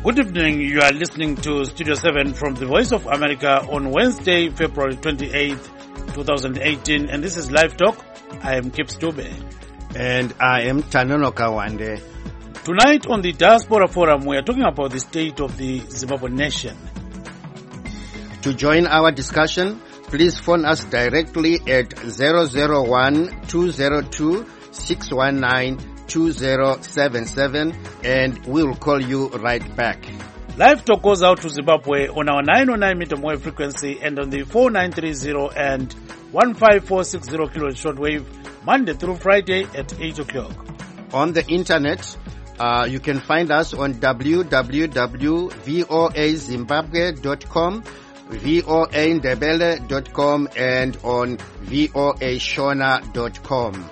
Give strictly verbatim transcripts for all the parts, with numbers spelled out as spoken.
Good evening. You are listening to Studio seven from the Voice of America on Wednesday, February twenty-eighth, twenty eighteen. And this is Live Talk. I am Kip Stube. And I am Tanono Kawande. Tonight on the Diaspora Forum, we are talking about the state of the Zimbabwe nation. To join our discussion, please phone us directly at zero zero one, two zero two, six one nine, two zero seven seven and we'll call you right back. Live Talk goes out to Zimbabwe on our nine oh nine meter wave frequency and on the four nine three zero and one five four six zero kilohertz shortwave Monday through Friday at eight o'clock. On the internet, uh, you can find us on w w w dot voa zimbabwe dot com, voa ndebele dot com and on voa shona dot com.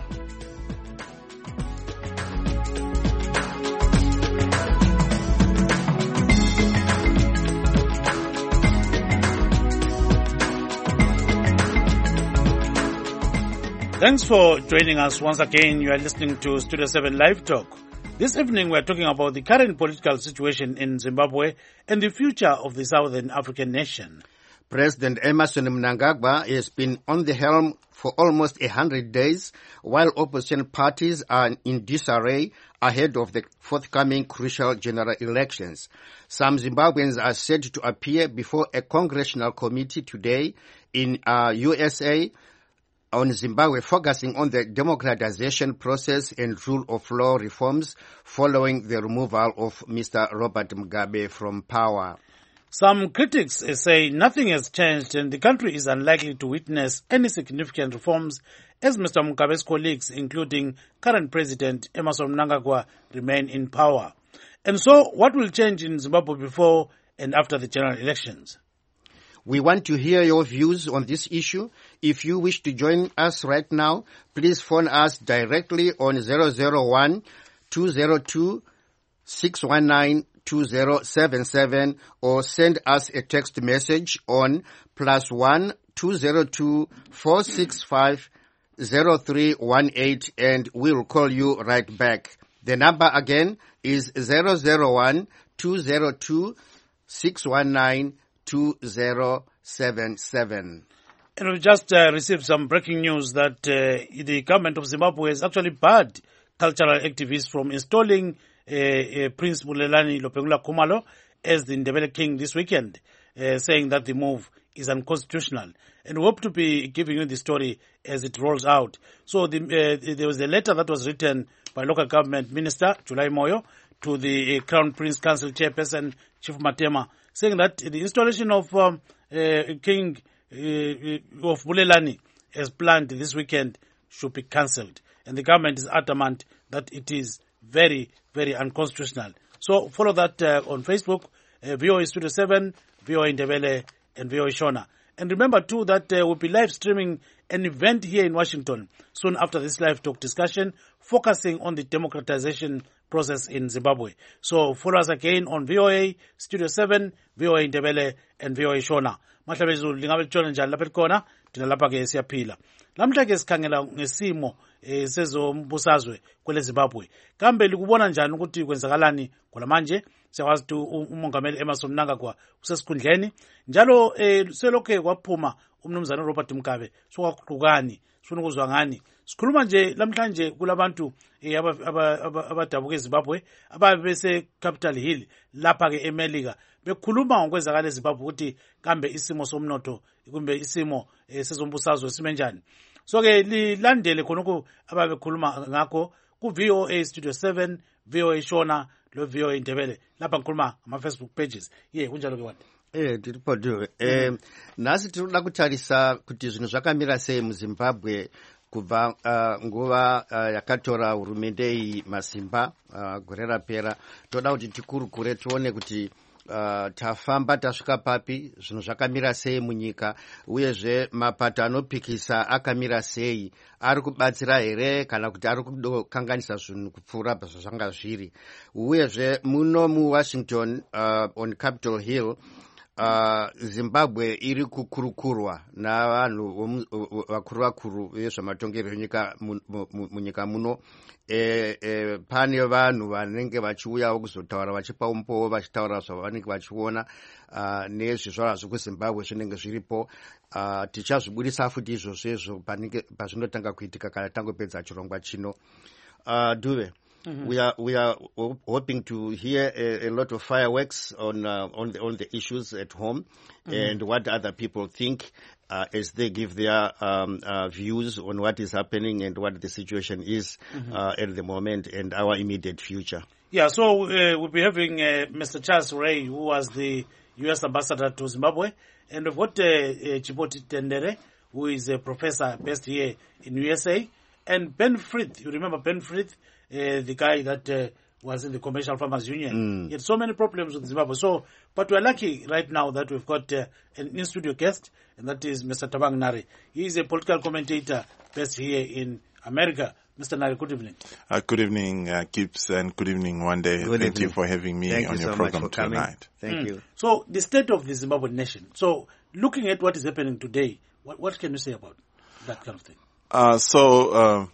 Thanks for joining us once again. You are listening to Studio seven Live Talk. This evening we are talking about the current political situation in Zimbabwe and the future of the Southern African nation. President Emmerson Mnangagwa has been on the helm for almost one hundred days, while opposition parties are in disarray ahead of the forthcoming crucial general elections. Some Zimbabweans are said to appear before a congressional committee today in uh, U S A on Zimbabwe, focusing on the democratization process and rule of law reforms following the removal of Mister Robert Mugabe from power. Some critics say nothing has changed and the country is unlikely to witness any significant reforms as Mister Mugabe's colleagues, including current President Emmerson Mnangagwa, remain in power. And so, what will change in Zimbabwe before and after the general elections? We want to hear your views on this issue. If you wish to join us right now, please phone us directly on zero zero one, two zero two, six one nine, two zero seven seven or send us a text message on plus one, two zero two, four six five, zero three one eight and we'll call you right back. The number again is zero zero one, two zero two, six one nine, two zero seven seven. And we've just uh, received some breaking news that uh, the government of Zimbabwe has actually barred cultural activists from installing uh, uh, Prince Bulelani Lopengula Khumalo as the Ndebele King this weekend, uh, saying that the move is unconstitutional. And we hope to be giving you the story as it rolls out. So the, uh, there was a letter that was written by local government minister, July Moyo, to the uh, Crown Prince Council chairperson, Chief Matema, saying that the installation of um, uh, King uh, of Bulelani as planned this weekend should be cancelled. And the government is adamant that it is very, very unconstitutional. So follow that uh, on Facebook, uh, V O A Studio seven, V O A Ndebele, and V O A Shona. And remember too that uh, we'll be live streaming an event here in Washington soon after this live talk discussion, focusing on the democratization process in Zimbabwe. So follow us again on V O A Studio seven, V O A Ndebele, and V O A Shona. Mahlabezulu lingabe litshona njani lapha likhona, thina lapha ke siyaphila. Lamhla ke sikhangela ngesimo eh sezombusazwe kwele Zimbabwe. Kambe likubona njani ukuthi kwenzakalani kwalamanje? Siyakwazi ukuthi umongameli Emmerson Mnangagwa usesikhundleni njalo eh selokhe kwaphuma umnumzana Robert Mugabe sokwaqhukani sifuna ukuzwa ngani. Sikhuluma nje lamhlanje kulabantu abadabuka eZimbabwe ababe bese Capitol Hill lapha ke eMelika bekhuluma ngokwenzakala eZimbabwe ukuthi kambe isimo somnotho kumbe isimo sezombusazwe simenjani. So ke lilandele khonoko ababe khuluma ngakho ku V O A Studio seven, V O A Shona lo V O A Ndebele lapha ngikhuluma ama Facebook pages. Ye kunjalo ke wanda. Eh tiripodo eh nasi tinoda kutarisa kuti zvinhu zvakamira sei muZimbabwe kubva uh, nguva uh, yakatora hurumende iyi masimba uh, gore rapera. Toda kuti tikurukure tuone kuti uh, tafamba tasvika papi, zvinhu zvakamira sei munyika, uyezve mapato anopikisa akamira sei, ari kubatsira here kana kuti ari kukanganisa zvinhu kupfuura zvazvanga zviri. Uyezve muno muWashington uh, on Capitol Hill uh, Zimbabwe iri kukurukurwa navanhu vakuru vakuru vezvematongerero enyika munyika muno. E, e, pane vanhu vanenge vachiuyawo kuzotaura vachipa umbowo vachitaura zvavanenge vachiona uh, nezvizvarwa zvekuzimbabwe zvinenge zviripo. Uh, tichazvibudisa futi izvozvo pazvinotanga kuitika kana tangopedza chirongwa chino. uh, Duve, mm-hmm. we are we are hoping to hear a, a lot of fireworks on uh, on the on the issues at home, mm-hmm. and what other people think uh, as they give their um, uh, views on what is happening and what the situation is, mm-hmm. uh, at the moment and our immediate future. Yeah, so uh, we'll be having uh, Mister Charles Ray, who was the U S ambassador to Zimbabwe, and we've got uh, uh, Chipoti Tendere, who is a professor based here in U S A, and Ben Frith. You remember Ben Frith, uh, the guy that uh, was in the Commercial Farmers Union. Mm. He had so many problems with Zimbabwe. So, but we're lucky right now that we've got uh, an in-studio guest, and that is Mister Thabang Nare. He is a political commentator based here in America. Mister Nare, good evening. Uh, good evening, uh, Gibbs, and good evening, Wande. Good Thank evening. you for having me Thank on you your so program much for coming. tonight. Thank mm. you. So, the state of the Zimbabwean nation. So, looking at what is happening today, what, what can you say about that kind of thing? Uh, so, uh,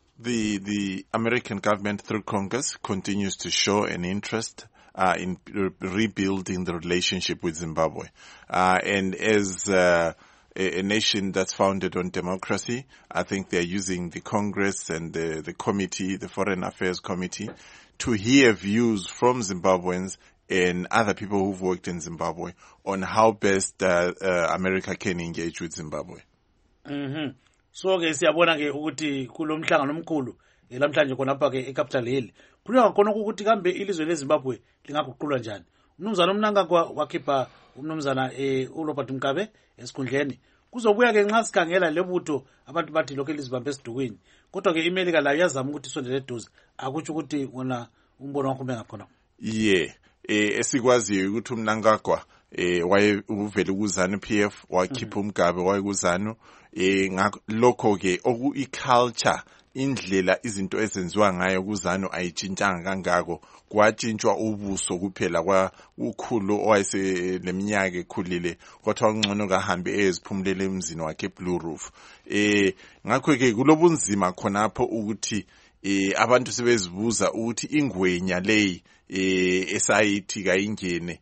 the the American government through Congress continues to show an interest uh, in re- rebuilding the relationship with Zimbabwe, uh, and as uh, a, a nation that's founded on democracy, I think they're using the Congress and the, the committee, the Foreign Affairs Committee, to hear views from Zimbabweans and other people who've worked in Zimbabwe on how best uh, uh, America can engage with Zimbabwe. Mm-hmm. So ke siyabona ke ukuthi kulomhlangano omkhulu lamhlanje khonapha ke eCapital Hill kunyaka khona ukuthi kambe ilizwe leZimbabwe lingaguqulwa njani. Umnumzana uMnangagwa wakhipha umnumzana eh uRobert Mugabe esikhundleni. Kuzobuya ke nxa sikhangela lebutho abantu bathi lokho elizibambe esidukwini. Kodwa ke iMelika layo yazama ukuthi isondele eduze. Akutsho ukuthi wona umbono wakho mengakhona. Yeah, eh esikwaziyo ukuthi uMnangagwa eh waye uvela kuZanu P F wakhipha uMgabe waye kuZanu. Eh ngakho ke oku iculture indlela izinto ezenziwa ngayo kuZanu ayitshintshanga kangako kwatshintshwa ubuso kuphela kwa ukhulu owayese leminyaka ekhulile kodwa ungcono kahambe eziphumulele emzini wakhe Blue Roof. Eh ngakho ke kulobunzima khonapho ukuthi eh abantu sebezibuza ukuthi ingwenya leyi eh esayithi kayingene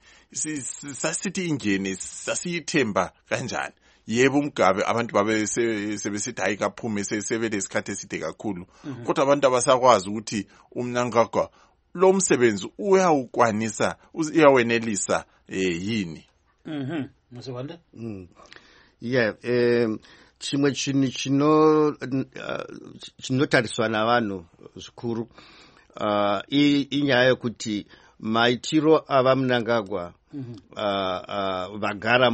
sasithi ingene sasiyithemba kanjani. Yebo uMgabe abantu babe sebesithi hayi kaphume sebele isikhathi eside kakhulu kodwa abantu abasakwazi ukuthi uMnangagwa lo msebenzi uyawukwanisa uyawenelisa eh yini. Mhm. Msebande? Mm. Yeah, um chimwe chini chino chinotariswa navanhu zvikuru uh inyaya yekuti maitiro ava Mnangagwa Mm-hmm. uh, uh, vagara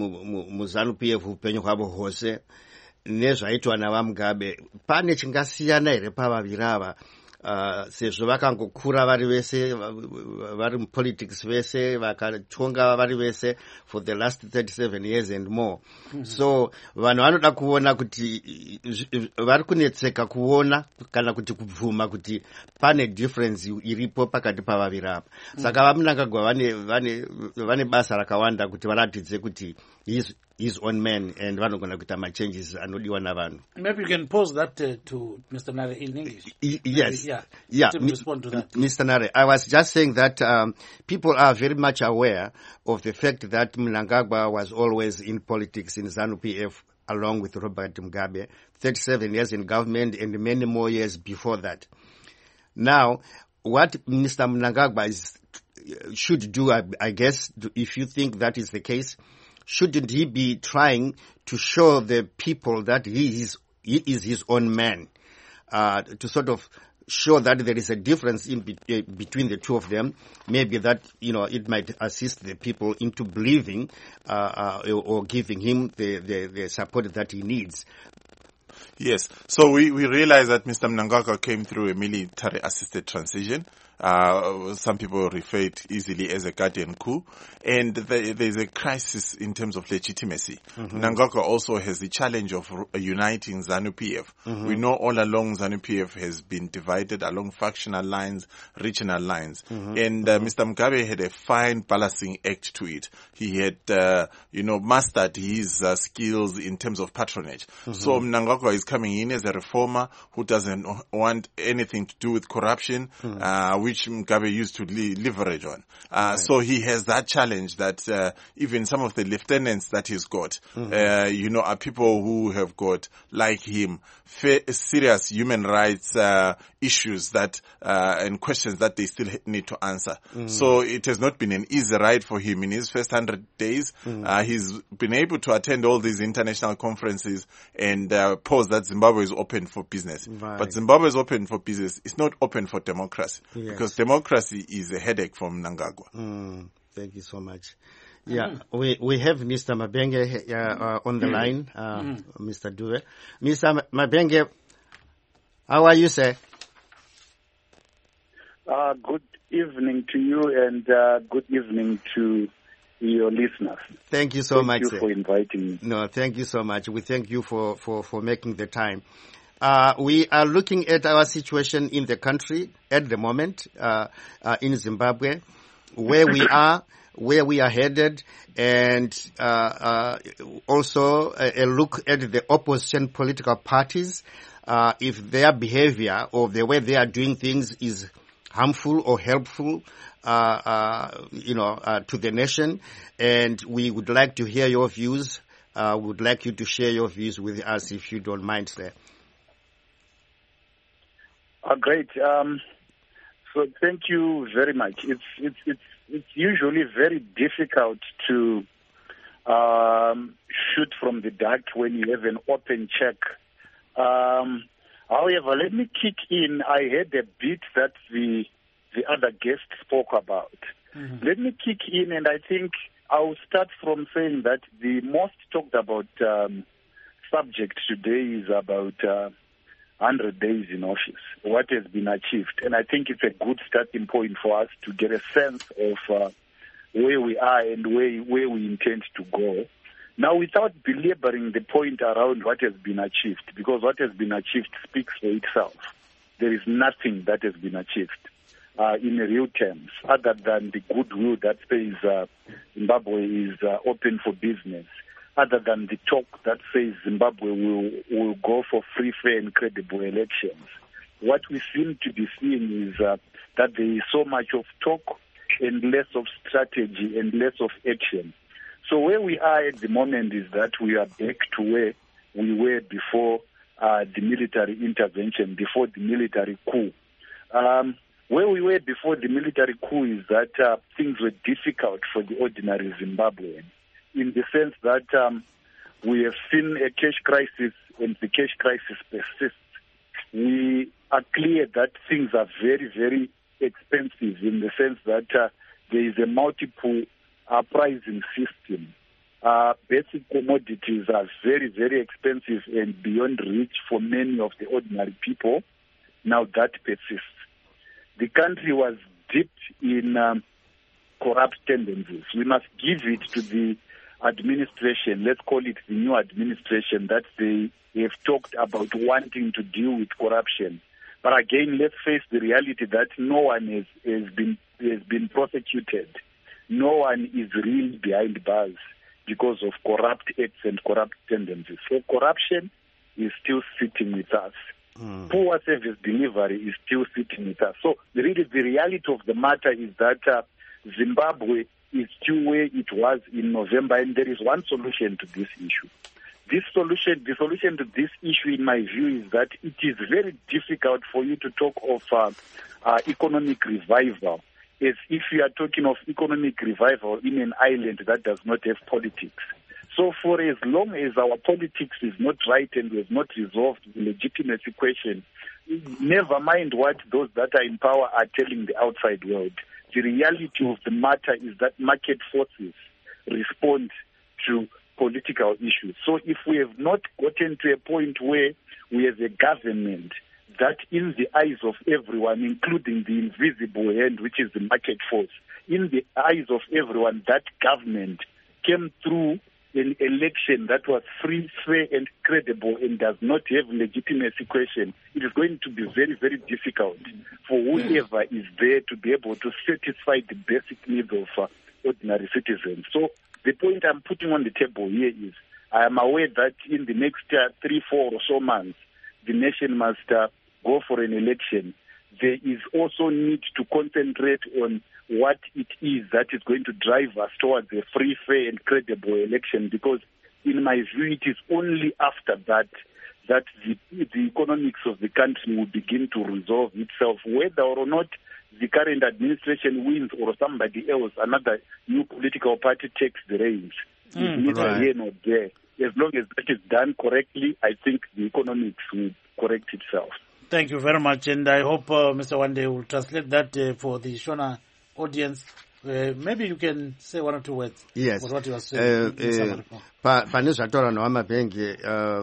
muZanu P F upenyu hwavo hwose nezvaitwa navaMugabe pane chingasiyana here pavaviri ava uh, sezvo vakangokura vari vese vari mupolitics vese vakatonga vari vese for the last thirty-seven years and more. Mm-hmm. So vanhu vanoda kuona kuti vari kunetseka kuona kana kuti kubvuma kuti pane difference iripo pakati pavaviri apa. Saka vaMnangagwa vane vane vane basa rakawanda kuti varatidze kuti his his own man and vanogona kuita ma changes anodiwa navanhu. Maybe you can pose that uh, to Mister Nare in English. Y- yes. Maybe, yeah. Yeah. To respond to that. Mister Nare, I was just saying that um, people are very much aware of the fact that Mnangagwa was always in politics in ZANU P F along with Robert Mugabe, thirty-seven years in government and many more years before that. Now, what Mister Mnangagwa is, should do, I, I guess, if you think that is the case, shouldn't he be trying to show the people that he is, he is his own man, uh, to sort of show that there is a difference in be, uh, between the two of them? Maybe that, you know, it might assist the people into believing uh, uh, or giving him the, the, the support that he needs. Yes. So we, we realize that Mister Mnangagwa came through a military-assisted transition. Uh, some people refer it easily as a guardian coup. And the, there's a crisis in terms of legitimacy. Mm-hmm. Mnangagwa also has the challenge of uniting ZANU P F. Mm-hmm. We know all along ZANU P F has been divided along factional lines, regional lines. Mm-hmm. And uh, mm-hmm. Mister Mugabe had a fine balancing act to it. He had, uh, you know, mastered his uh, skills in terms of patronage. Mm-hmm. So Mnangagwa is coming in as a reformer who doesn't want anything to do with corruption, mm-hmm. uh, which Mugabe used to le- leverage on. Uh, right. So he has that challenge that uh, even some of the lieutenants that he's got, mm-hmm. uh, you know, are people who have got, like him, fa- serious human rights uh, issues that uh, and questions that they still need to answer. Mm-hmm. So it has not been an easy ride for him in his first hundred days. Mm-hmm. Uh, he's been able to attend all these international conferences and uh, pose that Zimbabwe is open for business. Right. But Zimbabwe is open for business. It's not open for democracy. Yes. Because democracy is a headache for Mnangagwa. Mm, thank you so much. Yeah, mm. we we have Mister Mabenge uh, uh, on the mm. line, uh, mm. Mister Dube. Mister Mabenge, how are you, sir? Uh, good evening to you and uh, good evening to your listeners. Thank you so thank much, you sir. for inviting me. No, thank you so much. We thank you for, for, for making the time. Uh, we are looking at our situation in the country at the moment, uh, uh, in Zimbabwe, where we are, where we are headed, and uh, uh, also a, a look at the opposition political parties, uh, if their behavior or the way they are doing things is harmful or helpful, uh, uh, you know, uh, to the nation. And we would like to hear your views. Uh, would like you to share your views with us if you don't mind, sir. Uh, great. Um, so thank you very much. It's it's it's it's usually very difficult to um, shoot from the dark when you have an open check. Um, however, let me kick in. I heard a bit that the the other guest spoke about. Mm-hmm. Let me kick in, and I think I'll start from saying that the most talked about um, subject today is about Uh, one hundred days in office, what has been achieved. And I think it's a good starting point for us to get a sense of uh, where we are and where, where we intend to go. Now, without belaboring the point around what has been achieved, because what has been achieved speaks for itself. There is nothing that has been achieved uh, in real terms, other than the goodwill that says uh, Zimbabwe is uh, open for business, other than the talk that says Zimbabwe will, will go for free, fair, and credible elections. What we seem to be seeing is uh, that there is so much of talk and less of strategy and less of action. So where we are at the moment is that we are back to where we were before uh, the military intervention, before the military coup. Um, where we were before the military coup is that uh, things were difficult for the ordinary Zimbabwean, in the sense that um, we have seen a cash crisis, and the cash crisis persists. We are clear that things are very, very expensive, in the sense that uh, there is a multiple uh, pricing system. Uh, basic commodities are very, very expensive and beyond reach for many of the ordinary people. Now that persists. The country was dipped in um, corrupt tendencies. We must give it to the administration, let's call it the new administration, that they have talked about wanting to deal with corruption. But again, let's face the reality that no one has, has been has been prosecuted. No one is really behind bars because of corrupt acts and corrupt tendencies. So corruption is still sitting with us. Mm. Poor service delivery is still sitting with us. So really the reality of the matter is that uh, Zimbabwe is still where it was in November, and there is one solution to this issue. This solution, the solution to this issue, in my view, is that it is very difficult for you to talk of uh, uh, economic revival as if you are talking of economic revival in an island that does not have politics. So for as long as our politics is not right and we have not resolved the legitimacy question, never mind what those that are in power are telling the outside world. The reality of the matter is that market forces respond to political issues. So if we have not gotten to a point where we have a government that in the eyes of everyone, including the invisible hand, which is the market force, in the eyes of everyone, that government came through an election that was free, fair, and credible and does not have legitimacy question, it is going to be very, very difficult for whoever is there to be able to satisfy the basic needs of uh, ordinary citizens. So the point I'm putting on the table here is I am aware that in the next uh, three, four or so months, the nation must uh, go for an election. There is also need to concentrate on what it is that is going to drive us towards a free, fair, and credible election, because in my view, it is only after that that the, the economics of the country will begin to resolve itself, whether or not the current administration wins or somebody else, another new political party takes the reins. Mm, it's neither right. here nor there. As long as that is done correctly, I think the economics will correct itself. Thank you very much, and I hope uh, Mister Wande will translate that uh, for the Shona audience. Uh, maybe you can say one or two words. Yes. With what you are saying. Uh, uh, pa pane zvatora navamabhengi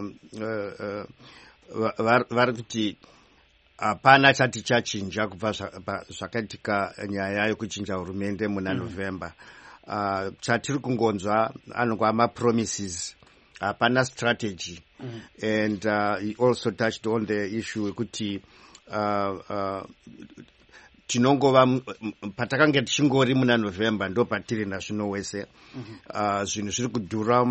vari kuti hapana chati chachinja kubva zvakaitika nyaya yekuchinja hurumende muna November. Uh, chatiri kungonzwa anongwa ama-promises, hapana strategy. Mm. And uh, he also touched on the issue yekuti uh, uh, tinongova patakange tichingori muna November ndo patiri nazvino wese. Uh, zvinhu zviri kudhura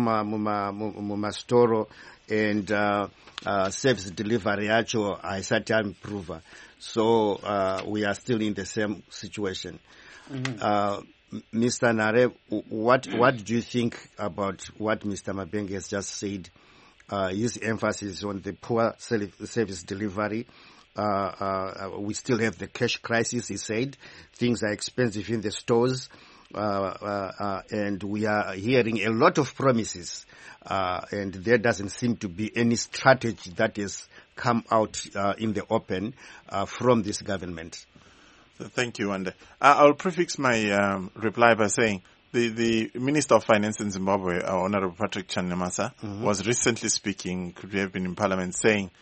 mumastoro and uh, uh, service delivery yacho haisati yaimprova. So uh, we are still in the same situation. Mm-hmm. uh, Mister Nare, what what do you think about what Mister Mabhengi has just said? Uh, his emphasis on the poor service delivery. Uh, uh, we still have the cash crisis, he said. Things are expensive in the stores. Uh, uh, uh, and we are hearing a lot of promises. Uh, and there doesn't seem to be any strategy that has come out uh, in the open uh, from this government. Thank you, Wande. Uh, I'll prefix my um, reply by saying the, the Minister of Finance in Zimbabwe, uh, Honorable Patrick Channemasa, mm-hmm. was recently speaking, could have been in Parliament, saying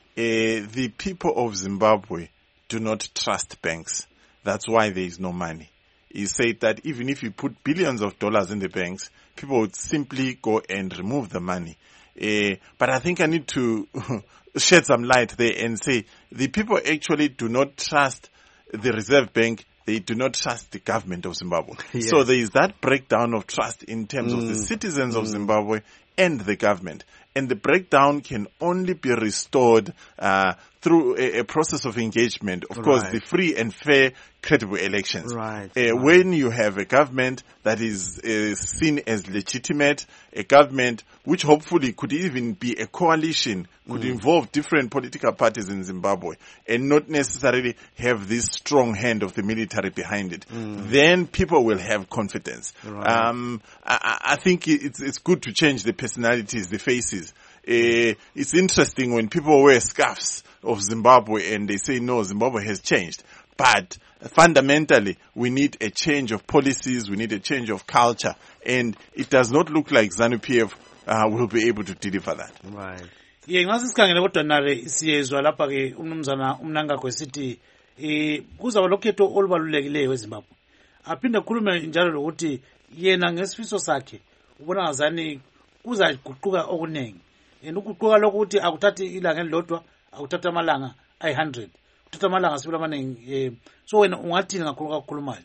uh, the people of Zimbabwe do not trust banks. That's why there is no money. He said that even if you put billions of dollars in the banks, people would simply go and remove the money. Uh, but I think I need to shed some light there and say the people actually do not trust the Reserve Bank, they do not trust the government of Zimbabwe. Yes. So there is that breakdown of trust in terms mm. of the citizens mm. of Zimbabwe and the government. And the breakdown can only be restored uh, through a, a process of engagement. Of right. course, the free and fair, credible elections. Right. Uh, right. When you have a government that is uh, seen as legitimate, a government which hopefully could even be a coalition, could mm. involve different political parties in Zimbabwe, and not necessarily have this strong hand of the military behind it, mm. then people will have confidence. Right. Um, I, I think it's, it's good to change the personalities, the faces. Uh, it's interesting when people wear scarves of Zimbabwe and they say, no, Zimbabwe has changed. But fundamentally, we need a change of policies, we need a change of culture, and it does not look like ZANU-P F uh, will be able to deliver that. Right. Ye ngasi sikhangele kodwa nare siyezwa lapha ke umnumzana umnanga kwesithi eh kuzaba lokhetho olubalulekileyo eZimbabwe. Aphinde khulume njalo lokuthi yena ngesifiso sakhe ubona ngazani kuzaguquka okunengi. And ukuguquka lokuthi akuthathi ilanga elilodwa, akuthatha amalanga ayi one hundred. Kuthatha amalanga sibula amaningi. Eh so wena ungathini ngakhuluka ukukhulumayo?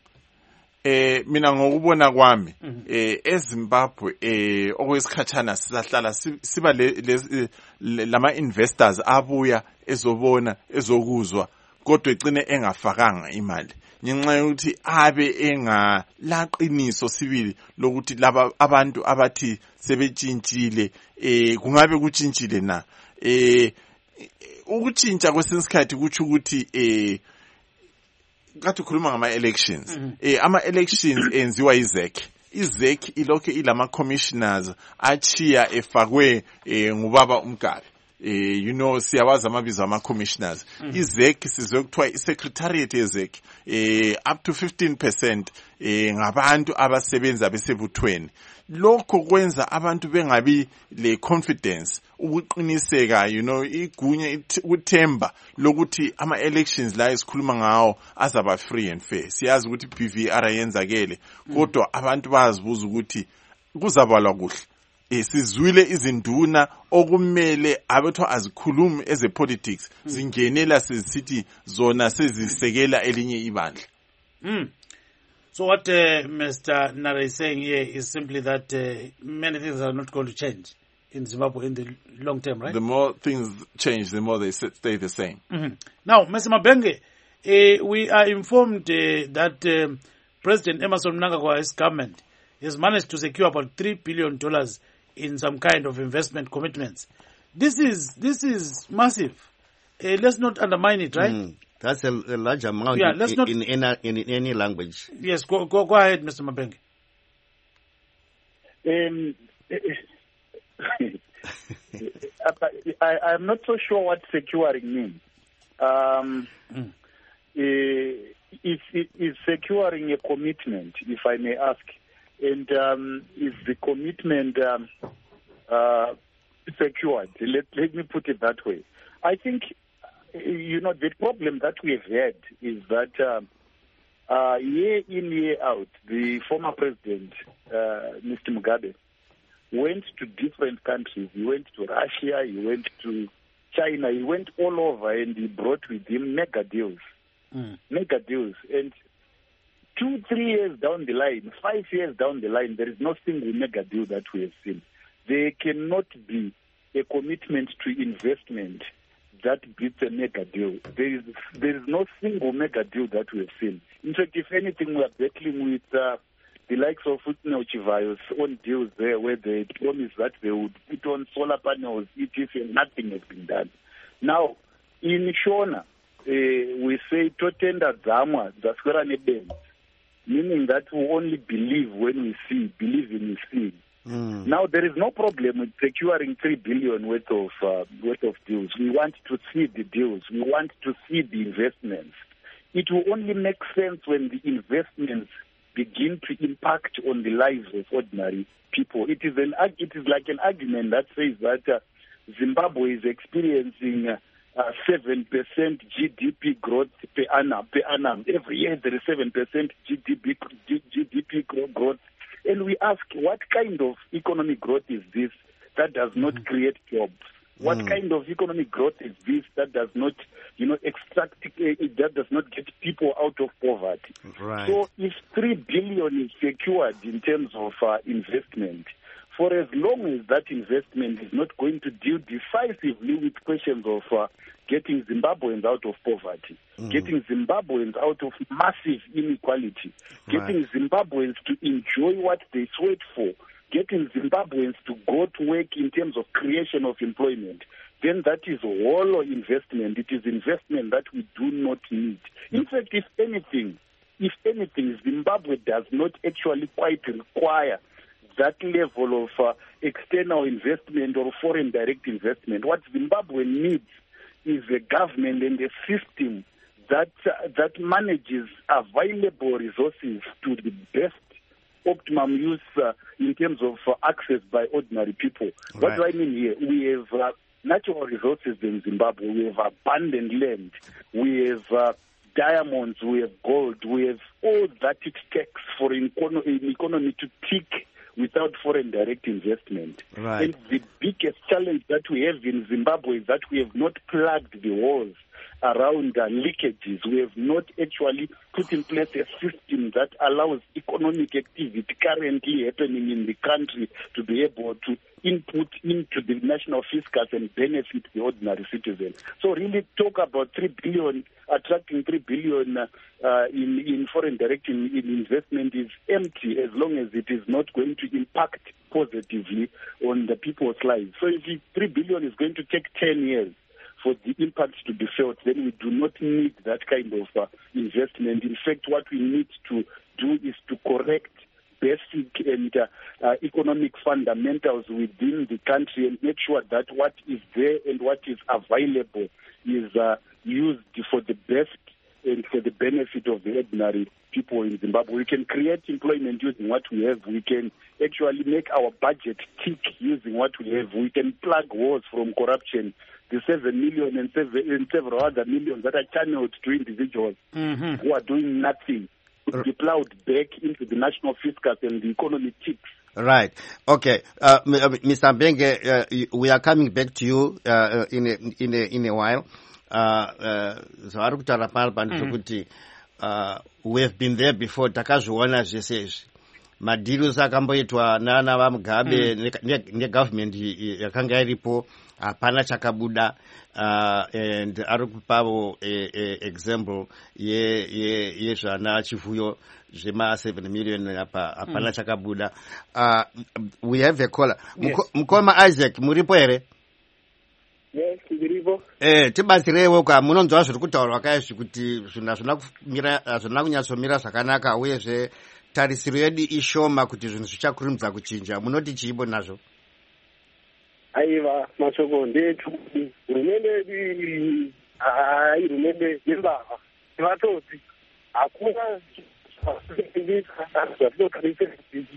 Eh mina ngokubona kwami eh eZimbabwe eh okwesikhatshana sizahlala siba lama investors abuya ezobona ezokuzwa kodwa egcine engafakanga imali ngenxa yokuthi abe engalaqiniso sibili lokuthi laba abantu abathi sebetshintshile eh kungabe kuchintshile na eh ukutshintsha kwesinsikhathi kuthi ukuthi eh kathi khuluma ngama elections mm -hmm. eh ama elections enziwa izek izek ilokho ilama commissioners achiya efakwe eh ngubaba uMgabe eh you know siyawazi amabizo ama commissioners iz E C sizwe kuthiwa i-secretariat ye-Z E C eh up to fifteen percent eh ngabantu abasebenza besebuthweni. Lokho kwenza abantu bengabi le confidence ukuqiniseka you know igunya uthemba lokuthi ama elections la esikhuluma ngawo azaba free and fair. Siyazi ukuthi P V R yenzakele kodwa abantu bazibuza ukuthi kuzabalwa kuhle. Eh sizwile izinduna okumele abethu azikhulumi eze politics zingenela sesithi zona sezisekela elinye ibandla. Mm. So what uh, Mister Nare is saying here is simply that uh, many things are not going to change in Zimbabwe in the long term, right? The more things change, the more they stay the same. Mm-hmm. Now, Mister Mabenge, uh, we are informed uh, that um, President Emmerson Mnangagwa's government has managed to secure about three billion dollars in some kind of investment commitments. This is this is massive. Uh, let's not undermine it, right? Mm. That's a, a large amount yeah, in, let's not, in, in, in, in any language. Yes, go go, go ahead, Mister Mabenge. Um, I, I'm not so sure what securing means. Um, mm. uh, is, is securing a commitment, if I may ask, and um, is the commitment um, uh, secured? Let, let me put it that way. I think, you know, the problem that we've had is that uh, uh, year in, year out, the former president, uh, Mister Mugabe, went to different countries. He went to Russia, he went to China, he went all over, and he brought with him mega deals. Mm. Mega deals. And two, three years down the line, five years down the line, there is no single mega deal that we have seen. There cannot be a commitment to investment that beats a mega deal. There is there is no single mega deal that we have seen. In fact, if anything, we are battling with uh, the likes of Utno Chivayo's own deals there, where they promised that they would put on solar panels, et cetera, and nothing has been done. Now, in Shona, uh, we say Totenda Zamwa, Zaskwera Neben, meaning that we only believe when we see, believe in we see. Mm. Now, there is no problem with securing three billion worth of uh, worth of deals. We want to see the deals. We want to see the investments. It will only make sense when the investments begin to impact on the lives of ordinary people. It is an it is like an argument that says that uh, Zimbabwe is experiencing uh, seven percent G D P growth per annum. Per annum. Every year there is seven percent G D P G D P growth. And we ask, what kind of economic growth is this that does not mm. create jobs? What mm. kind of economic growth is this that does not, you know, extract, uh, that does not get people out of poverty? Right. So if three billion is secured in terms of uh, investment, for as long as that investment is not going to deal decisively with questions of uh, getting Zimbabweans out of poverty, mm. getting Zimbabweans out of massive inequality, right. getting Zimbabweans to enjoy what they sweat for, getting Zimbabweans to go to work in terms of creation of employment, then that is hollow investment. It is investment that we do not need. In fact, if anything, if anything, Zimbabwe does not actually quite require that level of uh, external investment or foreign direct investment. What Zimbabwe needs is a government and a system that uh, that manages available resources to the best optimum use uh, in terms of uh, access by ordinary people. Right. What do I mean here? We have uh, natural resources in Zimbabwe. We have abundant land. We have uh, diamonds. We have gold. We have all that it takes for an economy to tick without foreign direct investment. Right. And the biggest challenge that we have in Zimbabwe is that we have not plugged the walls around uh, leakages. We have not actually put in place a system that allows economic activity currently happening in the country to be able to input into the national fiscus and benefit the ordinary citizen. So really talk about three billion, attracting three billion uh, uh, in, in foreign direct in, in investment is empty as long as it is not going to impact positively on the people's lives. So if three billion is going to take ten years for the impact to be felt, then we do not need that kind of uh, investment. In fact, what we need to do is to correct basic and uh, uh, economic fundamentals within the country and make sure that what is there and what is available is uh, used for the best and for the benefit of the ordinary people in Zimbabwe. We can create employment using what we have. We can actually make our budget tick using what we have. We can plug holes from corruption, the seven million and, seven, and several other millions that are channeled to individuals mm-hmm. who are doing nothing. To be plowed back into the national fiscus and the economy ticks. Right. Okay. Uh, Mister Mbenge, uh, we are coming back to you uh, in a, in a, in a while. Zvari kutaura panapa ndezvekuti we have been there before, takazviona zvese izvi. Madhirus akamboitwa nana vaMugabe negovernment yakanga iripo, hapana chakabuda, and ari kupavo example yezvana chifuyo zvema seven million apa hapana chakabuda. We have a caller. Mukoma Isaac, muripo here? Yes, ndiripo. Eh, tibatsirewo kwa munonzwa zviri kutaurwa kaizvi kuti zvinhu hazvina kumira hazvina kunyatsomira zvakanaka uyezve tarisiro yedu ishoma kuti zvinhu zvichakurumidza kuchinja. Munoti chiibo nazvo? Aiva, mashoko ndeekuti hurumende yedu hai hurumende yembavha nevatodzi hakuna zvatotarisira.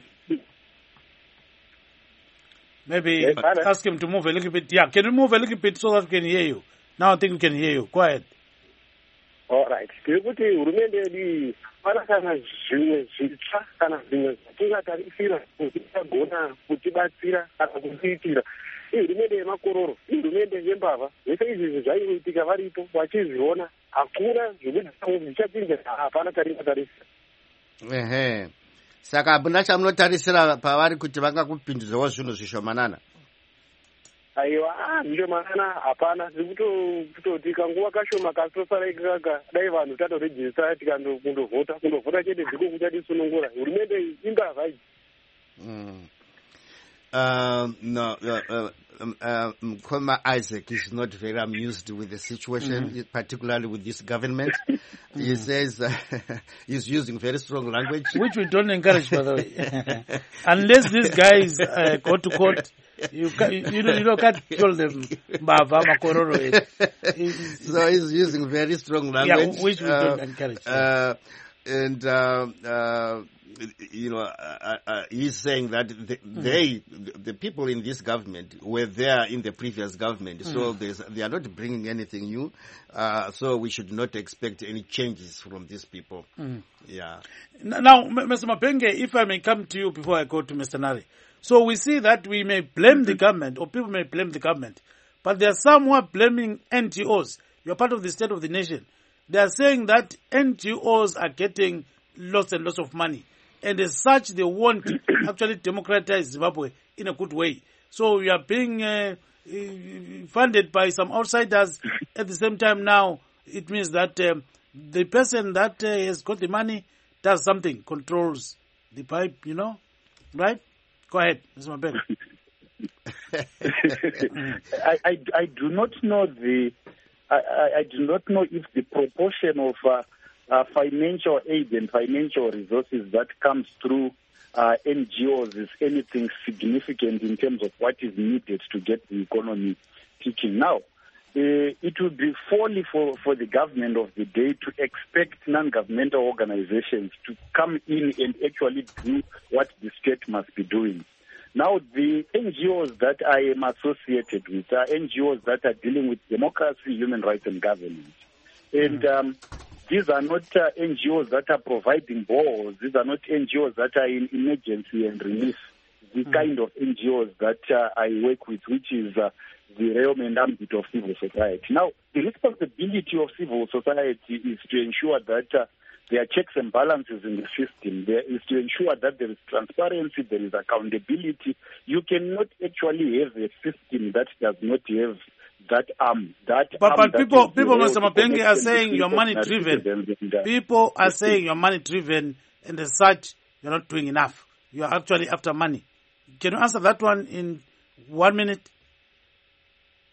Maybe yes, ask him to move a little bit. Yeah, can you move a little bit so that we can hear you? Now I think we can hear you. Go ahead. All right. Tirikuti hurumende yedu pana kana zvimwe zvitsva kana zvimwe zvatingatarisira kuti tagona kutibatsira kana kutiitira. Hurumende yemakororo, hurumende yembavha, zvese izvi zvaiitika varipo vachizviona, hakuna zvekuti zvichatsinja, hapana taringatarisira. Ehe. Saka hamuna chamunotarisira pavari kuti vangakupindudzawo zvinhu zvishomanana? Aiwa, zvishomanana hapana. Kutoti kanguva kashoma kasosara ikaka, dai vanhu tatorejista tikando kundovhota, kundovhota chete dziko kuchatisunungura. Hurumende imbavha idzi. Mm. Uh, no, uh, uh, um, uh, Mkoma Isaac is not very amused with the situation, mm-hmm. particularly with this government. Mm-hmm. He says uh, he's using very strong language, which we don't encourage, by the way. Unless these guys uh, go to court, you can, you know, you know, can't call them Bava Makororo. So he's using very strong language, yeah, which we don't uh, encourage. Uh, and. Uh, uh, You know, uh, uh, he's saying that the, mm. they, the people in this government, were there in the previous government, mm. so they are not bringing anything new. Uh, so we should not expect any changes from these people. Mm. Yeah. Now, Mister Mapenge, if I may come to you before I go to Mister Nari. So we see that we may blame the government, or people may blame the government, but there are some who are blaming N G Os. You're part of the state of the nation. They are saying that N G Os are getting lots and lots of money. And as such, they want to actually democratize Zimbabwe in a good way. So we are being uh, funded by some outsiders. At the same time now, it means that um, the person that uh, has got the money does something, controls the pipe, you know, right? Go ahead, Mister Mabel. I, I, I do not know the, I, I do not know if the proportion of uh, Uh, financial aid and financial resources that comes through uh, N G Os is anything significant in terms of what is needed to get the economy ticking. Now, uh, it would be folly for, for the government of the day to expect non-governmental organizations to come in and actually do what the state must be doing. Now, the N G Os that I am associated with are N G Os that are dealing with democracy, human rights, and governance. And um, these are not uh, N G Os that are providing boreholes. These are not N G Os that are in emergency and relief. The mm. kind of N G Os that uh, I work with, which is uh, the realm and ambit of civil society. Now, the responsibility of civil society is to ensure that uh, there are checks and balances in the system. There is to ensure that there is transparency, there is accountability. You cannot actually have a system that does not have that arm. That but arm but that people, people, real Mister Mapenge, are saying you're money driven. People are saying you're money driven, and as such, you're not doing enough. You are actually after money. Can you answer that one in one minute?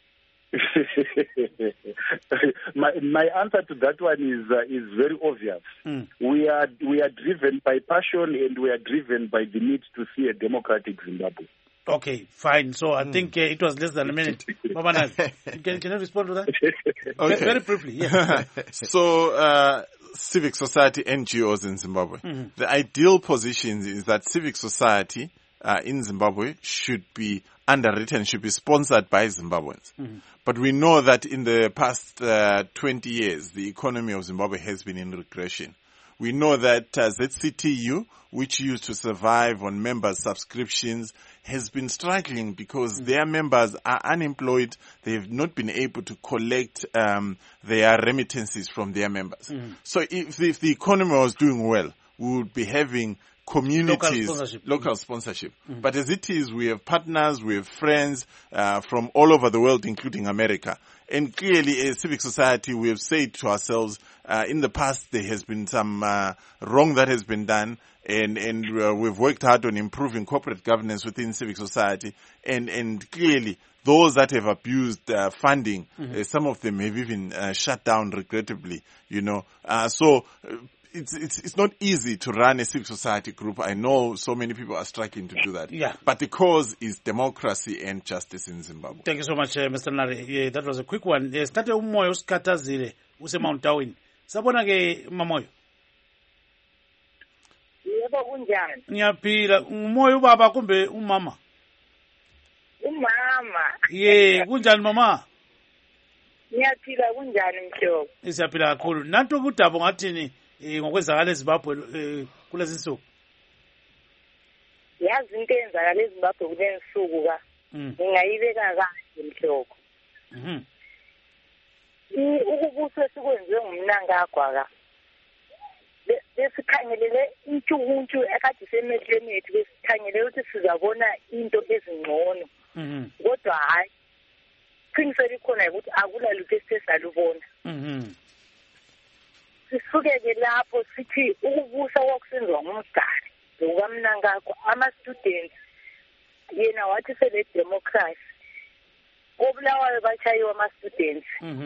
my my answer to that one is uh, is very obvious. Mm. We are we are driven by passion, and we are driven by the need to see a democratic Zimbabwe. Okay, fine. So I mm. think uh, it was less than a minute. Mama, can can you respond to that? Okay. Very briefly. Yeah. So. Uh, Civic society N G Os in Zimbabwe. Mm-hmm. The ideal position is that civic society uh, in Zimbabwe should be underwritten, should be sponsored by Zimbabweans. Mm-hmm. But we know that in the past uh, twenty years, the economy of Zimbabwe has been in regression. We know that uh, Z C T U, which used to survive on members' subscriptions, has been struggling because mm-hmm. their members are unemployed. They have not been able to collect um, their remittances from their members. Mm-hmm. So if, if the economy was doing well, we would be having communities, local sponsorship. Local sponsorship. Mm-hmm. But as it is, we have partners, we have friends uh, from all over the world, including America. And clearly, as civic society, we have said to ourselves, uh, in the past, there has been some uh, wrong that has been done, and, and uh, we've worked hard on improving corporate governance within civic society. And, and clearly, those that have abused uh, funding, mm-hmm. uh, some of them have even uh, shut down, regrettably, you know. Uh, so... Uh, It's, it's it's not easy to run a civic society group. I know so many people are struggling to do that. Yeah. But the cause is democracy and justice in Zimbabwe. Thank you so much, uh, Mister Nare. Yeah, that was a quick one. Uh, Starte umoyo usikhathazile use Mount Darwin. Sabona ke mamoyo. Yebo kunjani? Ngiyaphila. Umoyo ubaba kumbe umama? Umama. Yeah, kunjani mama? Ngiyaphila kunjani mhlobo? Siyaphila kakhulu. Nanto ubudaba ngathini? Eh ngokwenzakala eZimbabwe eh kulezi nsuku. Yazi into eyenzakala eZimbabwe kulezi nsuku ka. Ngingayibeka kahle mhloko. Mhm. Ukubusa esikwenziwe ngumnangagwa ka. Besikhangelele intshukuntshu ekade semehlweni ethu besikhangelele ukuthi sizabona into ezingcono. Mhm. Kodwa hayi. Qinisele khona ukuthi akula lutho esisalubona. Mhm. Sisuke ke lapho sithi ukubusa okusenziwa ngumgari ngokwamnangagwa ama-students yena wathi sele democracy obulawayo bachayiwa ama-students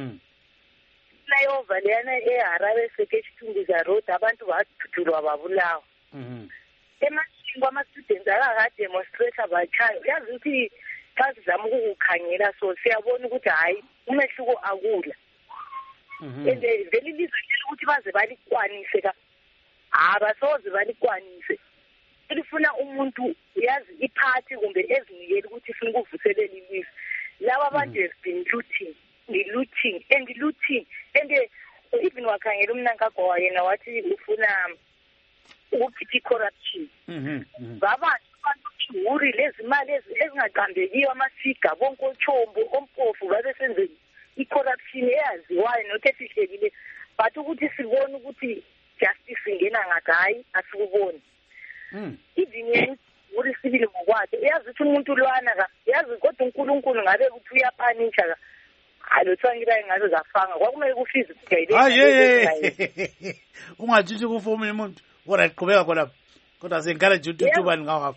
flyover leyana eHarare Sekeshithumbiza Road abantu bathuthulwa babulawa emasini kwama-students akakademonstrate bachayo yazi ukuthi xa sizama ukukukhangela so siyabona ukuthi hhayi umehluko akula. And vele ilizwe leli ukuthi baze balikwanise ka abasoze balikwanise elifuna umuntu yazi iphathi kumbe ezinikele ukuthi sifuna ukuvuselela ilizwe laba abantu have been looting looting and looting and even wakhangela umnankagwa yena wathi ufuna ukukhipha corruption baba abantu huri lezi mali ezingaqambekiyo amasiga bonke ochombo ompofu babe senzeni i-corruption eyaziwayo nokuthi efihlekile but ukuthi sibone ukuthi justice ingena ngathi hayi asikuboni. Even yena uri sibili ngokwakhe uyazi ukuthi umuntu lwana ka yazi kodwa uNkulunkulu ngabe ukuthi uyapanisha ka alothangira ngazo zafanga kwakumele kufize ukugayile. Hayi ye ungatshintshi kufa omunye umuntu wona iqhubeka khona kodwa sencourage ukuthi uTuba lingawafa.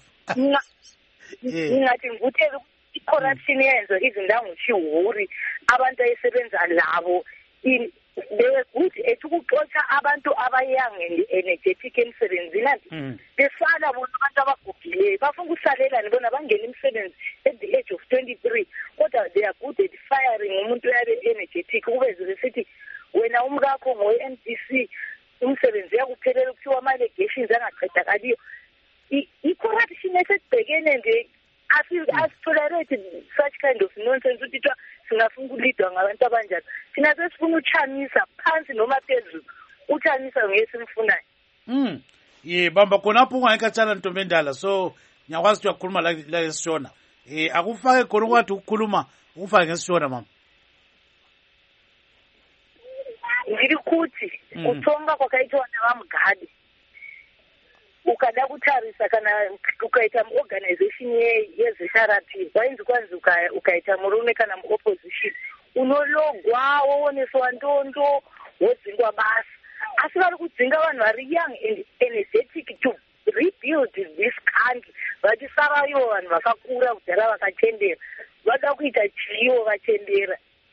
Ngathi ngikuthela i-corruption yenzo izindawo ngishihuri abantu ayisebenza labo in ukuthi etukuxoxa abantu abayang and energetic emsebenzini besala bona abantu abagugileyo bafuna ukusalela nibona bangena emsebenzi at the age of twenty-three kodwa they are good at firing umuntu yabe energetic kubeze besithi wena umkakho ngo-M D C umsebenzi yakuphelela kuthiwa ama-allegations angaqedakaliyo i-corruption esebhekene nje asitolerate such kind of nonsense ukuthi kuthiwa singafuna ukulidwa ngabantu abanjani thina sesifuna utshamisa phansi noma phezulu utshamisa ngesimfunayo. Mm. Ye bamba khonapho ungayikhathala ntombi endala so ngiyakwazi ukuthi uyakhuluma la la esishona. Eh akufake khona ukwathi ukukhuluma ufake ngesishona mama. Ngikuthi kuthonga kwakaitwa nabamgadi ukada kutharisa kana ukaita organization yezesharati wayenza kwanza ukaita murume kana opposition unologwa wowoneswa ntonto wodzingwa basi asi vari kudzinga vanhu vari young and energetic to rebuild this country vachisarayo vanhu vakakura kudhara vakatendera vada kuita chiyo vatendera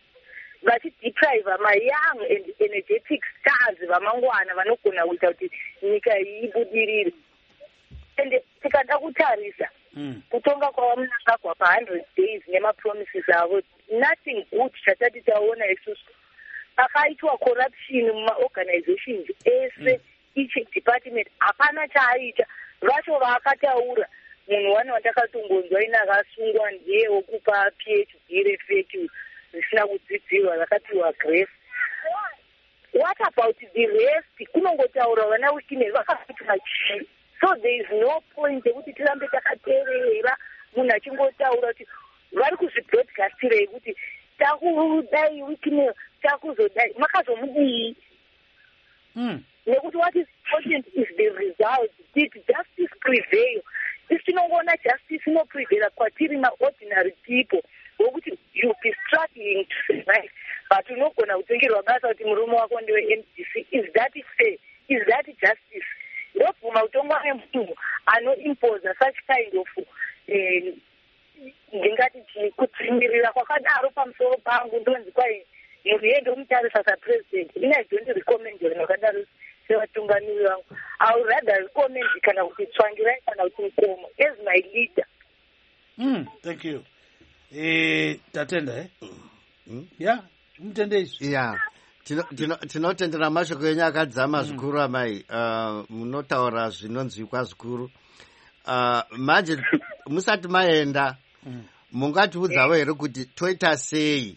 vachidepriva mayoung and energetic stars vamangwana vanogona kuita kuti nyika iyi ibudirire. Ende tikada kutarisa kutonga kwava Mnangagwa pa-hundred days nemapromises avo, nothing good chatati taona isusu. Pakaitwa corruption mumaorganizations ese, each department hapana chaaita. Vacho vaakataura munhu wane watakatongonzwa ina akasungwa ndiye wokupa PhD refetu zvisina kudzidzirwa rakatiwa Grace. What about the rest? Kunongotaura vana wikine vakaita chii. So there is no point yekuti tirambe takateerera munhu achingotaura kuti vari kuzvibroadcastirei kuti takudai wikine takuzodai makazomudii. Nekuti what is important is the result. Did justice prevail? Isi tinongoona justice inoprevaila kwatiri maordinary people wokuti you be struggling to survive, but unogona kutengerwa basa kuti murume wako ndewe M D C. Is that fair? Is that justice? Ndobvuma kutongwa nemunhu anoimposa such kind of ndingati kudzimirira kwakadaro pamusoro pangu ndonzi kwai muende umutarisa sapresident. Ina I don't recommend you wakadaro sevatungamiri vangu. I would rather recommend kana kuti tsvangirai kana kuti mkomo as my leader. Mm, thank you. Eh, tatenda eh? Mm? Yeah, mutende isu. Yeah. Tinotendera mashoko enyu akadzama zvikuru amai. Uh, munotaura zvinonzwikwa zvikuru. Uh, manje musati maenda mungatiudzawo here kuti toita sei?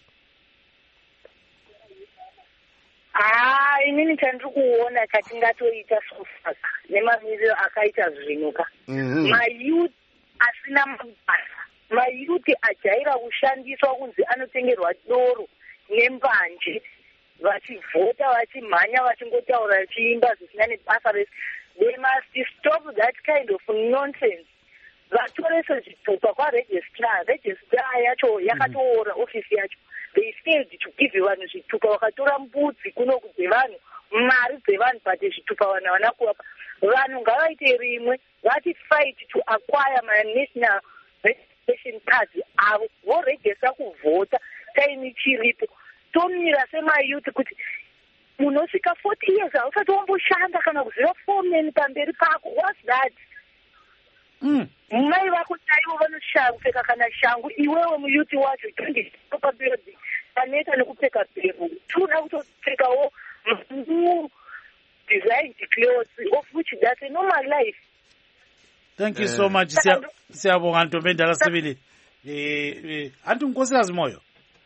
Ah, inini chandiri kuona chatingatoita sofaka nemamiriro akaita zvinuka. Mayouth asina mabasa, mayouth ajaira kushandiswa kunzi anotengerwa doro nembanje, vachivhota vachimhanya vachingotaura vachiimba zvisina nebasa rese. They must stop that kind of nonsense. Vatorese zvitupa kwaregistrar, registrar yacho yakatoora ofisi yacho. They failed to give vanhu zvitupa, vakatora mbudzi kunoku dzevanhu, mari dzevanhu pati zvitupa vanhu havana kuwapa. Vanhu ngavaite rimwe, vati fight to acquire my national registration cards avo voregesa kuvhota time chiripo. Tomira semayouth kuti munosvika forty years hausati wamboshanda kana kuziva foreman pamberi pako. What's that? Mai vako chaivo vanoshaupfeka kana shangu, iwewe muyuti wacho pamberi paneta nekupfeka bhero. Toda kutopfekawo new designed clothes of which that's a normal life. Thank you uh, so much. Siyabonga ntombi ndakasibili. Eh eh anti unkosikazi Moyo.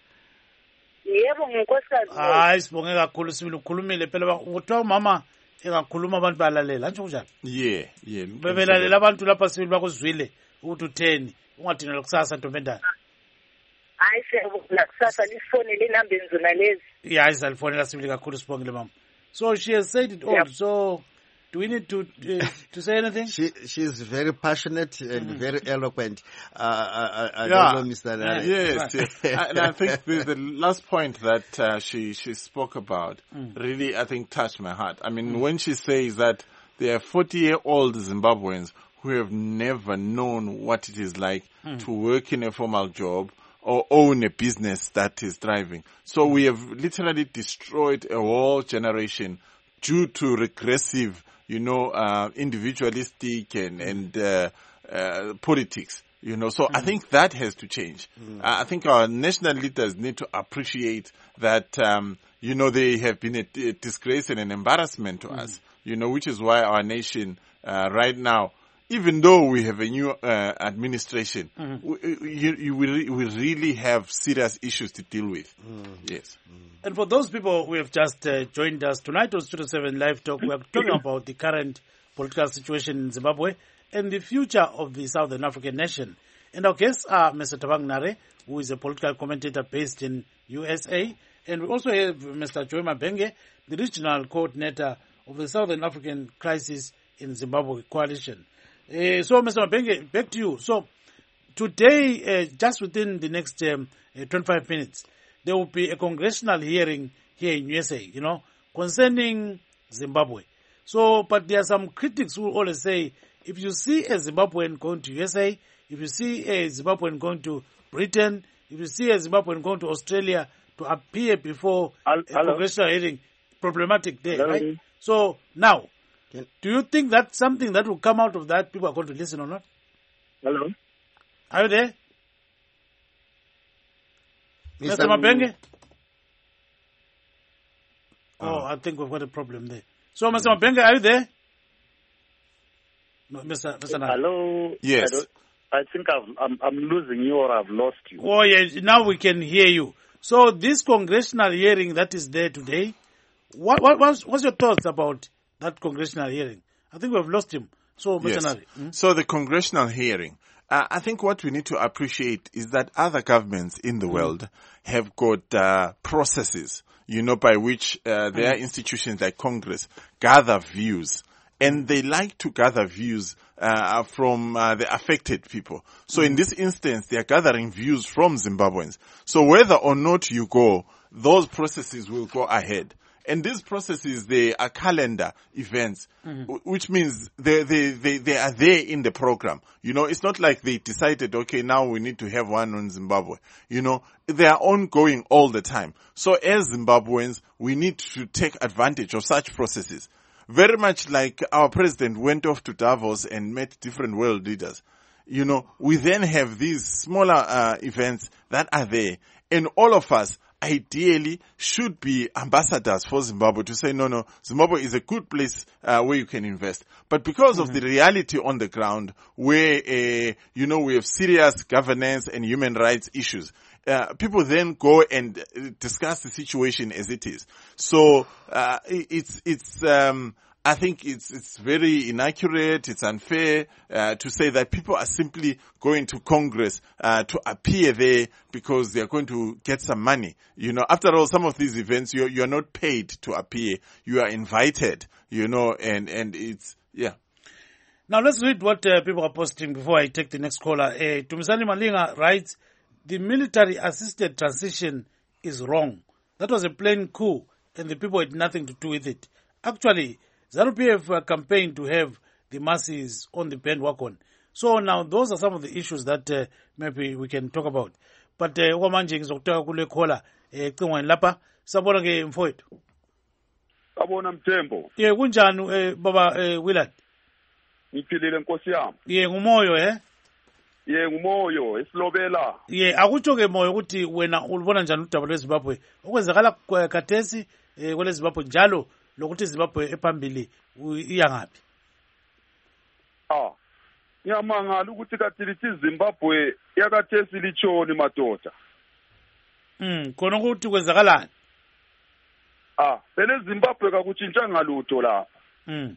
Yebo ngunkosikazi. Hayi sibonge kakhulu sibili ukhulumile phela uthiwa mama engakhuluma abantu balalela antsho kunjani? Yeah, yeah. Bebelalela abantu lapha sibili bakuzwile ukuthi utheni ungadinela kusasa ntombi ndana. Hayi siyabonga kusasa lifonele inambeni zona lezi. Yeah, izalifonela sibili kakhulu sibongile mama. So she has said it all. Yep. So do we need to uh, to say anything? She she's very passionate and mm-hmm. very eloquent. Uh, I, I, I yeah. don't know, Mister Nare. Yes, yes. And I think the, the last point that uh, she she spoke about mm. really, I think, touched my heart. I mean, mm. when she says that there are forty-year-old Zimbabweans who have never known what it is like mm. to work in a formal job or own a business that is thriving. So we have literally destroyed a whole generation due to regressive, you know, uh, individualistic and, and uh, uh, politics, you know. So mm. I think that has to change. Mm. Uh, I think our national leaders need to appreciate that, um, you know, they have been a, a disgrace and an embarrassment to mm. us, you know, which is why our nation uh, right now, even though we have a new uh, administration, mm-hmm. we, you, you will, we really have serious issues to deal with. Mm. Yes. Mm. And for those people who have just uh, joined us tonight on Studio seven Live Talk, we are talking about the current political situation in Zimbabwe and the future of the Southern African nation. And our guests are Mister Thabang Nare, who is a political commentator based in U S A, and we also have Mister Joy Mabenge, the regional coordinator of the Southern African Crisis in Zimbabwe Coalition. Uh, so, Mister Mabenge, back to you. So, today, uh, just within the next um, uh, twenty-five minutes, there will be a congressional hearing here in U S A, you know, concerning Zimbabwe. So, but there are some critics who always say, if you see a Zimbabwean going to U S A, if you see a Zimbabwean going to Britain, if you see a Zimbabwean going to Australia, to appear before Al- a hello? congressional hearing problematic there, Hello? right? So now, Can- do you think that's something that will come out of that? People are going to listen or not? Hello? Are you there? Mister Mister Mabenge? Oh, I think we've got a problem there. So, Mister Mabenge, are you there? No, Mister Mister Nana. Hello? Yes. I, don't- I think I've, I'm, I'm losing you or I've lost you. Oh, yeah, now we can hear you. So, this congressional hearing that is there today, what, what what's, what's your thoughts about that congressional hearing? I think we've lost him. So, Mister Yes. Nari. hmm? So the congressional hearing, uh, I think what we need to appreciate is that other governments in the world have got uh, processes, you know, by which uh, their institutions like Congress gather views. And they like to gather views uh, from uh, the affected people. So in this instance, they are gathering views from Zimbabweans. So whether or not you go, those processes will go ahead. And these processes, they are calendar events, w- which means they, they, they, they are there in the program. You know, it's not like they decided, okay, now we need to have one on Zimbabwe. You know, they are ongoing all the time. So as Zimbabweans, we need to take advantage of such processes. Very much like our president went off to Davos and met different world leaders. You know, we then have these smaller uh, events that are there. And all of us, ideally, should be ambassadors for Zimbabwe to say, no, no, Zimbabwe is a good place uh, where you can invest. But because mm-hmm. of the reality on the ground, where, uh, you know, we have serious governance and human rights issues, uh, people then go and uh, discuss the situation as it is. So uh, it's, it's, um, I think it's it's very inaccurate, it's unfair uh, to say that people are simply going to Congress uh, to appear there because they are going to get some money. You know, after all, some of these events, you you are not paid to appear. You are invited, you know, and, and it's, yeah. Now let's read what uh, people are posting before I take the next caller. Uh, Tumisani Malinga writes, the military-assisted transition is wrong. That was a plain coup, and the people had nothing to do with it. Actually, ZANU P F uh, campaigned to have the masses on the bandwagon. So now those are some of the issues that uh, maybe we can talk about. But okwamanje ngizokutaka kule caller eh cingweni lapha sabona ke mfowethu. Abona Mthembo. Ye kunjani eh baba eh Willard? Ngiphilile Nkosi yami. Ye ngumoyo eh? Ye ngumoyo esilobela. Ye akutsho ke moyo ukuthi wena ulibona njani udaba lweZimbabwe? Okwenzakala khathesi eh kwele Zimbabwe njalo lokuthi Zimbabwe ephambili iya ngapi? Ah. Ngiyamangala ukuthi kathi lithi Zimbabwe yakathesi lichoni madoda. Mm, khona ukuthi kwenzakalani? Ah, phela eZimbabwe kakutshintsha ngalutho lapha. Mm.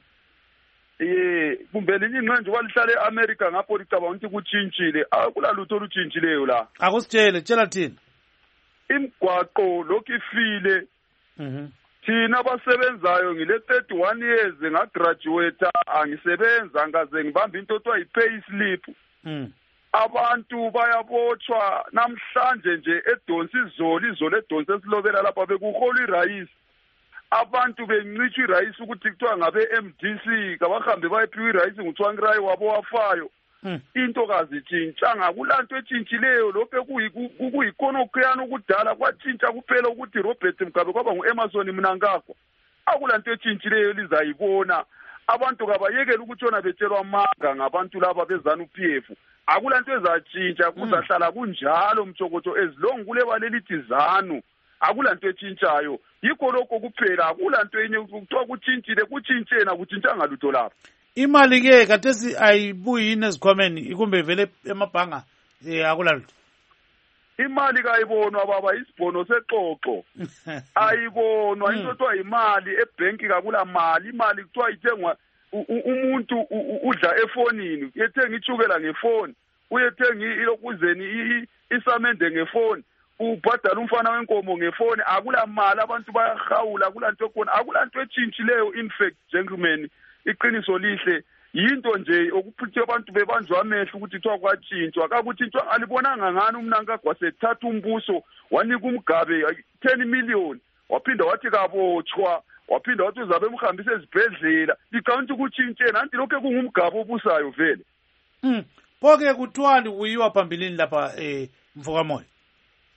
Eh, kumbe linye ingqenje walihlala eAmerica ngapho licabanga ukuthi kuchintshile. Akulalutho olutshintshileyo la. Akusitshele, tshela thina. Imigwaqo lokhu ifile. Mhm. Thina abasebenzayo ngile thirty-one years ngagraduate angisebenza ngaze ngibamba into otwa i-pay slip. Mm. Abantu bayabotshwa namhlanje nje edonsi izolo izolo edonsi esilobela lapha bekuhola irayisi. Abantu bencitsha irayisi ukuthi kuthiwa ngabe M D C kabahambe bayephiwa irayisi nguThwangirayi wabo wafayo. Mm. Into kazitshintsha ngakulanto etshintshileyo lokho kuyikonokhuyana ukudala kwatshintsha kuphela ukuthi Robert Mugabe kwaba nguEmmerson Mnangagwa. Akulanto etshintshileyo lizayibona. Abantu kabayekela ukutshona betshelwa amanga ngabantu laba beZANU P F. Akulanto ezatshintsha kuzahlala kunjalo mthokotho ezilongu kule balelithi ZANU. Akulanto etshintshayo. Yikho lokho kuphela akulanto enye ukuthiwa kuchintshile kuchintshena kuchintshanga lutho lapha. Imali ke kathesi ayibuyi yini ezikhwameni ikumbe vele emabhanga eh akulalutho. Imali kayibonwa baba isibhono sexoxo. Ayibonwa into etwa imali ebanki kakula mali imali kuthiwa ithengwa umuntu udla efonini uyethenga ichukela ngefoni uyethenga ilokuzeni isamende ngefoni ubhadala umfana wenkomo ngefoni akula mali abantu bayahawula kulanto khona akulanto etshintshileyo in fact gentlemen iqiniso lihle yinto nje okuphuthi abantu bebanjwa amehlo ukuthi kuthiwa kwatshintshwa kakutshintshwa alibonanga ngani uMnangagwa sethatha umbuso wanika uMgabe ten million waphinda wathi kabotshwa waphinda wathi uzabe emhambisa ezibhedlela licawunti ukutshintshe nanti lokho kungumgaba obusayo vele. Mm. Phoke kuthiwani kuyiwa phambilini lapha eh Mfokamoya.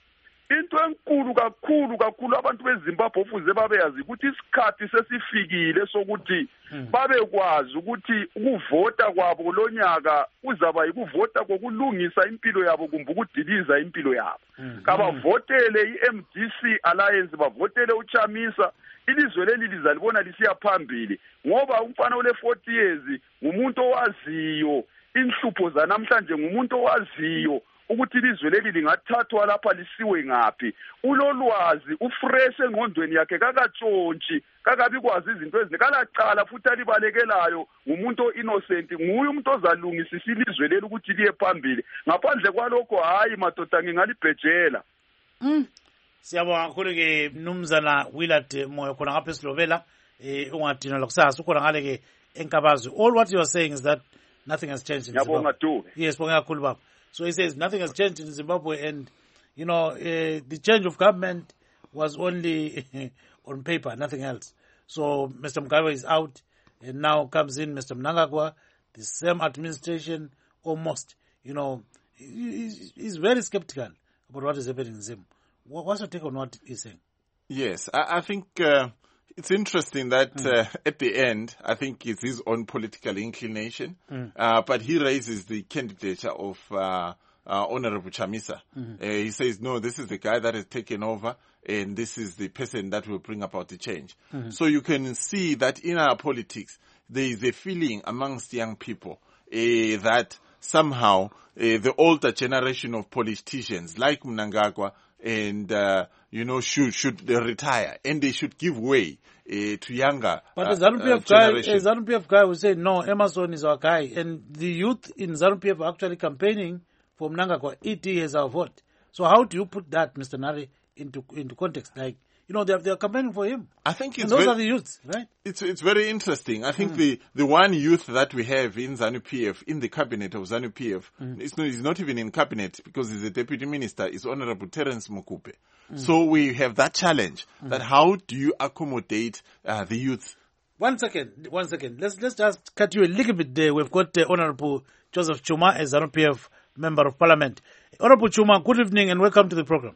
into enkulu kakhulu kakhulu abantu beZimbabwe ofuze babeyazi ukuthi isikhathi sesifikile sokuthi babekwazi ukuthi ukuvota kwabo lonyaka uzaba yikuvota kokulungisa impilo yabo kumbe ukudiliza impilo yabo. Kabavotele i-M D C Alliance, bavotele uChamisa, ilizwe leli lizalibona lisiya phambili ngoba umfana ole forty years ngumuntu owaziyo inhlupho zanamhlanje, ngumuntu owaziyo ukuthi ilizwe leli lingathathwa lapha lisiwe ngaphi. Ulolwazi, ufresh engqondweni yakhe, kakatshontshe, kakabi kwazi izinto ezinye, kalaqala futhi alibalekelayo, ngumuntu o-innocent, nguye umuntu ozalungisisa ilizwe leli ukuthi liye phambili. Ngaphandle kwalokho hayi madoda ngingalibhejela. Mm. Siyabonga kakhulu ke Mnumzana Willard Moyo khona ngapha eSlovela, eh ungadinwa kusasa ukhona ngale ke eNkabazi. All what you are saying is that nothing has changed in Zimbabwe. Yes, bonga kakhulu baba. So he says nothing has changed in Zimbabwe, and you know uh, the change of government was only on paper, nothing else. So Mister Mugabe is out, and now comes in Mister Mnangagwa, the same administration almost. You know, he's, he's very skeptical about what is happening in Zimbabwe. What's your take on what he's saying? Yes, I, I think uh, it's interesting that mm. uh, at the end, I think it's his own political inclination, mm. uh, but he raises the candidature of uh, uh, Honorable Chamisa. Mm-hmm. Uh, he says, no, this is the guy that has taken over, and this is the person that will bring about the change. Mm-hmm. So you can see that in our politics, there is a feeling amongst young people uh, that somehow uh, the older generation of politicians like Mnangagwa and uh, you know should should uh, retire, and they should give way uh, to younger but uh, the ZANU-P F uh, guy, generation. ZANU P F guy will say no, Emerson is our guy, and the youth in ZANU-P F are actually campaigning for Mnangagwa. E T has our vote. So how do you put that, Mister Nari, into into context? Like, you know, they are, they are campaigning for him. I think it's and those very, are the youths, right? It's it's very interesting. I think mm. the, the one youth that we have in ZANU-P F, in the cabinet of ZANU-P F, mm. it's, not, it's not even in cabinet because he's a deputy minister, is Honorable Terence Mukupe. Mm. So we have that challenge, mm. that how do you accommodate uh, the youth? One second, one second. Let's let's just cut you a little bit there. We've got uh, Honorable Joseph Chuma as ZANU-P F Member of Parliament. Honorable Chuma, good evening and welcome to the program.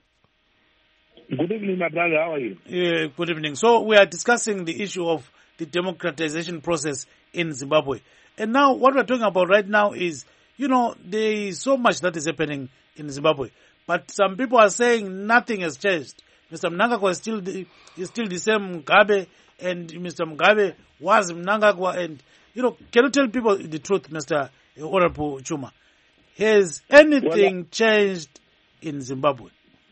Good evening, my brother. How are you? Yeah, good evening. So we are discussing the issue of the democratization process in Zimbabwe. And now what we're talking about right now is, you know, there is so much that is happening in Zimbabwe. But some people are saying nothing has changed. Mister Mnangagwa is still the, is still the same Mugabe, and Mister Mugabe was Mnangagwa. And, you know, can you tell people the truth, Mister Honorable Chuma? Has anything well, changed in Zimbabwe?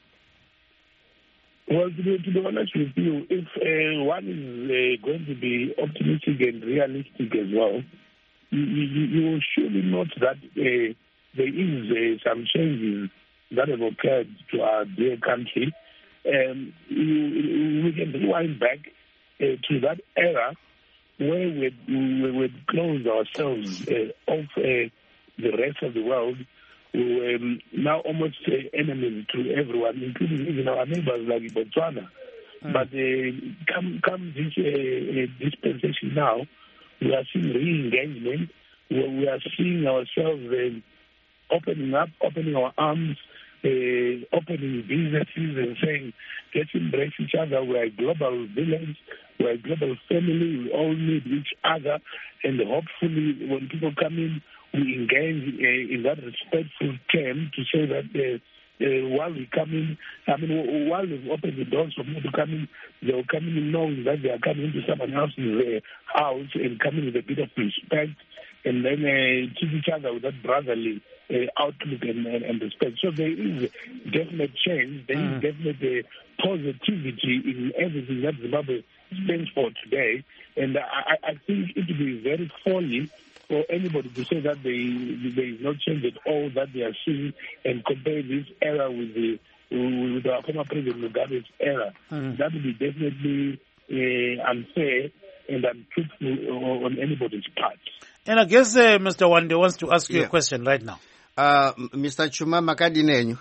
Well, to be, to be honest with you, if uh, one is uh, going to be optimistic and realistic as well, you, you, you will surely note that uh, there is uh, some changes that have occurred to our dear country. Um, you, we can rewind back uh, to that era where we we would close ourselves uh, off uh, the rest of the world. We were um, now almost uh, enemies to everyone, including even our neighbors like Botswana. Mm. But uh, come come this uh, dispensation now, we are seeing re-engagement. We, we are seeing ourselves uh, opening up, opening our arms, uh, opening businesses and saying, let's embrace each other. We are a global village. We are a global family. We all need each other. And hopefully when people come in, we engage uh, in that respectful term to say that uh, uh, while we come in, I mean, while we've opened the doors for people to come in, they will come in knowing that they are coming into someone else's uh, house and coming with a bit of respect, and then uh, treat each other with that brotherly uh, outlook and, and, and respect. So there is definite change. There mm. is definite uh, positivity in everything that Zimbabwe stands for today. And I, I think it will be very folly for anybody to say that they, there is no change at all that they are seeing and compare this era with the with our former President Mugabe's era. Mm. That would be definitely uh, unfair and untruthful on anybody's part. And I guess uh, Mister Wande wants to ask you yeah. a question right now. Uh, Mister Chuma makadi nenyu?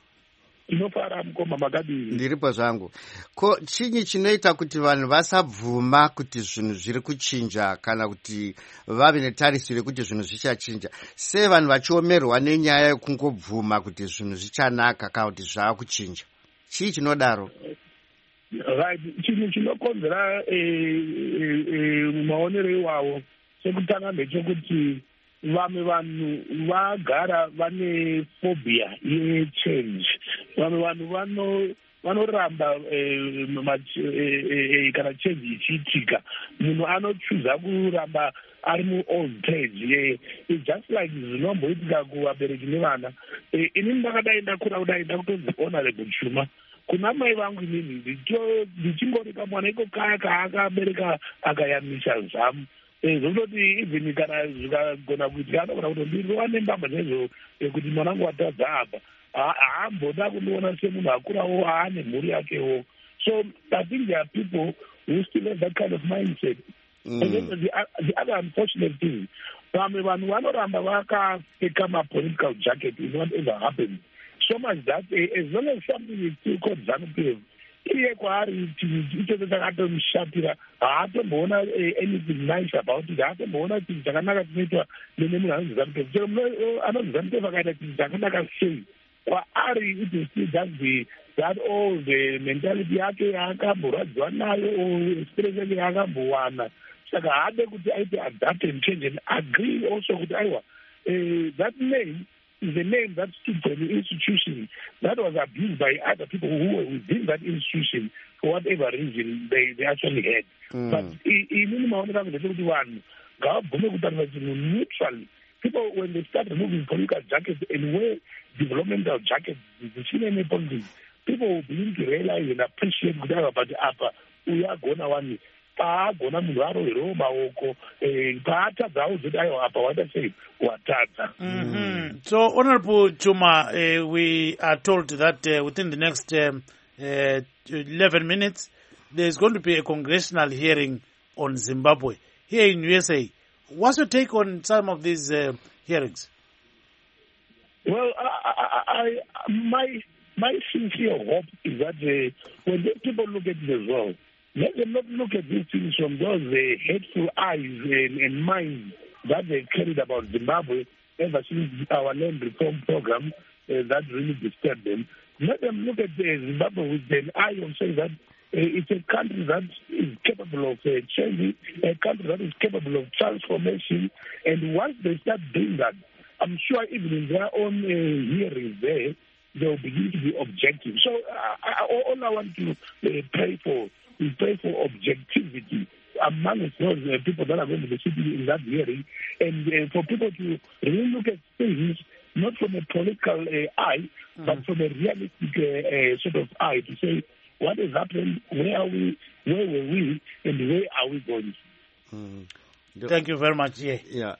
Inofara mkoma makadi. Ndiripo zvangu. Ko chinyi chinoita kuti vanhu vasabvuma kuti zvinhu zviri kuchinja kana kuti vave netarisiro kuti zvinhu zvichachinja. Se vanhu vachiomerwa nenyaya yekungobvuma kuti zvinhu zvichanaka kana kuti zvava kuchinja. chii chinodaro? Right, chinhu chinokonzera maonero iwawo chekutanga ndechekuti vamwe vanhu vagara vane phobia yechange. Vamwe vanhu vano vanoramba kana change ichiitika. Munhu anochuza kuramba ari mu-old age. It's just like zvinomboitika kuvabereki nevana. Inini ndakadai ndakura kudai ndakutonzi honorable Chuma. Kuna mai vangu inini ndichingori kamwana iko kaya kaakabereka akayamisha zamu. Zvototi even kana zvikagona kuitika anogona kuti ndiriwane mbamba nezvo kuti mwanangu watadza apa. Haamboda kundiona semunhu akurawo aane mhuri yakewo. So I think there are people who still have that kind of mindset. Mm. And then the, the other unfortunate thing, vamwe vanhu vanoramba vakapfeka ma-political jacket in whatever happens. So much that uh, as long as something is still called ZANU-P F, iye kwaari ichocho chakatomushatira, haatomboona anything nice about it, haatomboona chinhu chakanaka chinoitwa nemunhu anonzi ZANU-P F. Chero anonzi ZANU-P F akaita chinhu chakanaka sei, kwaari it will still just be that all the mentality yake yakamborwadziwa nayo or experience yake yakambowana. Saka haade kuti aite adapt and change and agree also kuti aiwa that name is a name that stood for the institution that was abused by other people who were within that institution for whatever reason they, they actually had. Mm. But inini maonera kuti vanhu ngavabvume kutarisa chinhu neutrally. People, when they start removing political jackets and wear developmental jackets, the politics, people will begin to realize and appreciate kuti but apa uyagona wani paagona munhu aroherawo maoko paatadzawo zoti aiwa apa wata sei watadza. So Honorable Chuma, uh, we are told that uh, within the next um, uh, eleven minutes there is going to be a congressional hearing on Zimbabwe here in U S A. What's your take on some of these uh, hearings? Well, I, I, I, my my sincere hope is that uh, when these people look at it as well, let them not look at these things from those uh, hateful eyes and, and minds that they carried about Zimbabwe ever since our land reform program uh, that really disturbed them. Let them look at uh, Zimbabwe with an eye on saying that uh, it's a country that is capable of uh, changing, a country that is capable of transformation. And once they start doing that, I'm sure even in their own uh, hearings there, they'll begin to be objective. So uh, I, all I want to uh, pray for is pray for objectivity among those uh, people that are going to be sitting in that hearing, and uh, for people to really look at things not from a political uh, eye, mm-hmm. but from a realistic uh, uh, sort of eye to say, what has happened, where are we, where were we, and where are we going? Mm. Thank you very much. Yeah, yeah.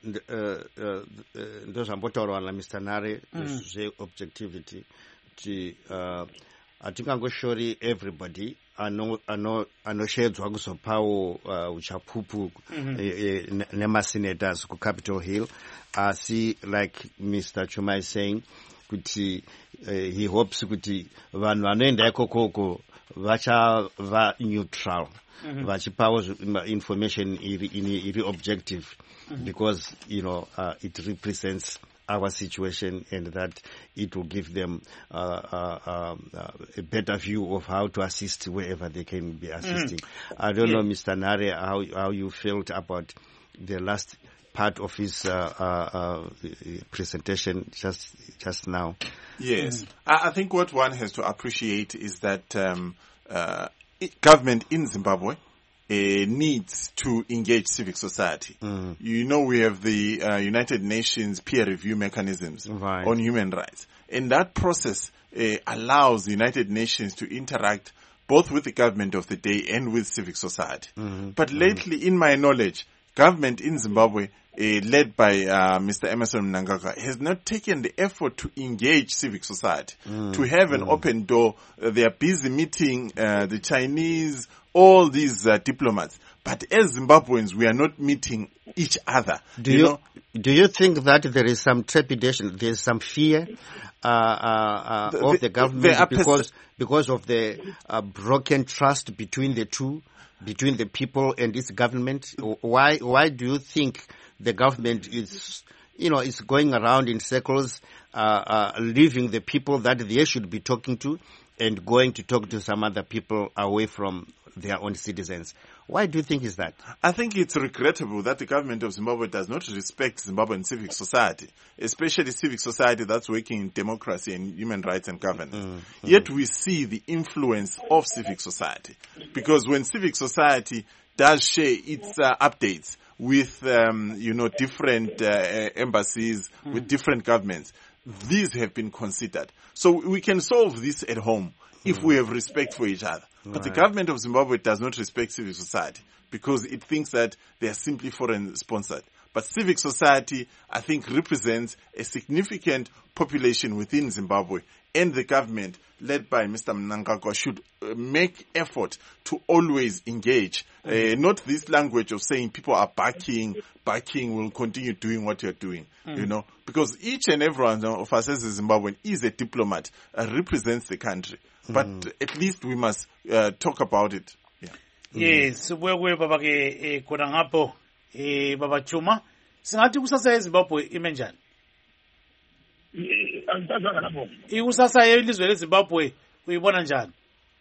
Those are both around Mister Nare. Say objectivity. To atingangoshori everybody ano ano anoshedzwa kuzopawo uchapupu nemasenators ku Capitol Hill. Asi like Mister Chuma is saying, kuti he hopes kuti vanhu vanoenda ikokoko vachava neutral. Mm-hmm. Vachipawo information iri, iri objective, mm-hmm. because you know uh, it represents our situation, and that it will give them uh, uh, uh, a better view of how to assist wherever they can be assisting. Mm-hmm. I don't yeah. know, Mister Nare, how how you felt about the last part of his uh, uh, uh, presentation just just now. Yes, mm-hmm. I, I think what one has to appreciate is that um, uh, government in Zimbabwe uh, needs to engage civic society. Mm. You know, we have the uh, United Nations peer review mechanisms right. on human rights. And that process uh, allows the United Nations to interact both with the government of the day and with civic society. Mm-hmm. But lately, mm-hmm. in my knowledge, government in Zimbabwe, uh, led by uh, Mister Emmerson Mnangagwa, has not taken the effort to engage civic society, mm. to have an mm. open door. Uh, they are busy meeting uh, the Chinese, all these uh, diplomats. But as Zimbabweans, we are not meeting each other. Do you, you know? do you think that there is some trepidation, there is some fear uh, uh, uh, of the, the government the because because of the uh, broken trust between the two, between the people and its government? Why why do you think the government is, you know, is going around in circles, uh, uh, leaving the people that they should be talking to, and going to talk to some other people away from their own citizens. Why do you think is that? I think it's regrettable that the government of Zimbabwe does not respect Zimbabwean civic society, especially civic society that's working in democracy and human rights and governance. Mm, mm. Yet we see the influence of civic society. Because when civic society does share its uh, updates with, um, you know, different uh, embassies, mm. with different governments, these have been considered. So we can solve this at home if mm. we have respect for each other. But right. the government of Zimbabwe does not respect civil society because it thinks that they are simply foreign sponsored. But civic society, I think, represents a significant population within Zimbabwe, and the government, led by Mister Mnangagwa, should uh, make effort to always engage. Mm. Uh, not this language of saying people are backing, backing, will continue doing what you're doing, mm. you know, because each and every one of us as a Zimbabwean is a diplomat, uh, represents the country. But mm. at least we must uh, talk about it. Yeah. Yes, wewe baba ke kona ngapo eh baba Chuma singathi kusasa eZimbabwe ime njani? Antaza lapho. Ikusasa yelizwe leZimbabwe uyibona njani?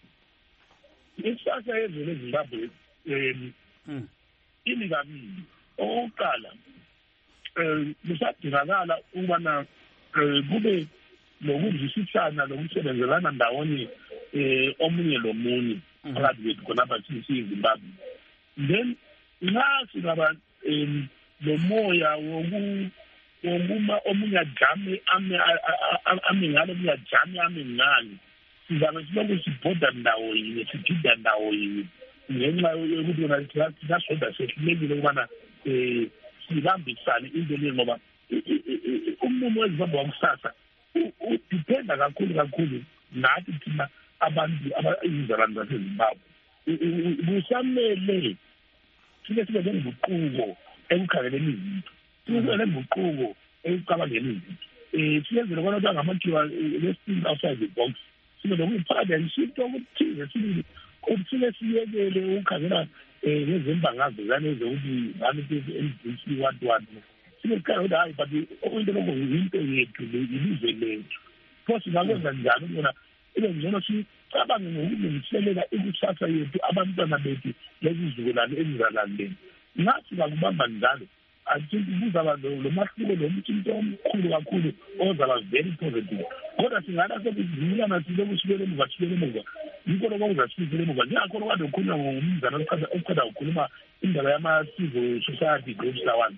Isasa yelizwe leZimbabwe em ini kabili. Oqala eh kusadingakala ukubana kube lokuzwisisana lokusebenzelana ndawonye eh omunye lomunye phakathi kwethu khonapha siyiZimbabwe. Then nxa singaba lo moya woku wokuma omunye ajame ame ame ngalo omunye ajame ame ngalo sizabe siloku sibhoda ndawo yinye sigida ndawo yinye ngenxa yokuthi yona siyasoda sehlulekile ukubana um sibambisane into le ngoba umumo weZimbabwe wakusasa udipenda kakhulu kakhulu nathi thina abantu abayizalwane zaseZimbabwe. Kusamele sike sibe nenguquko ekukhangeleni izinto, sibe nenguquko ekucabangeni izinto. Um siyenzele kona ukuthi angamathiwa let's think outside the box. Sibe nokuyi-partnership okuthize sibili ukuthi sike siyekele ukukhangela um ngezembangazo zane zokuthi N D C what what. Sibekhaya ukuthi hayi but into lokho yinto yethu ilizwe lethu. Pho singakwenza njani ukubona ibe ngcono sicabange ngokulungiselela ikusasa yethu abantwana bethu lezizukulwane ezizalandela. Nathi ngakubamba njalo I think kuzaba lo mahluko lo mthinto omkhulu kakhulu ozaba very positive. Kodwa singana sokuzimilana siloku sibele emuva sibele emuva. Yikho lokho kuzasibele emuva. Ngiyakho lokho ukukhuluma ngomzana oqeda ukukhuluma indaba yama-civil society groups lawana.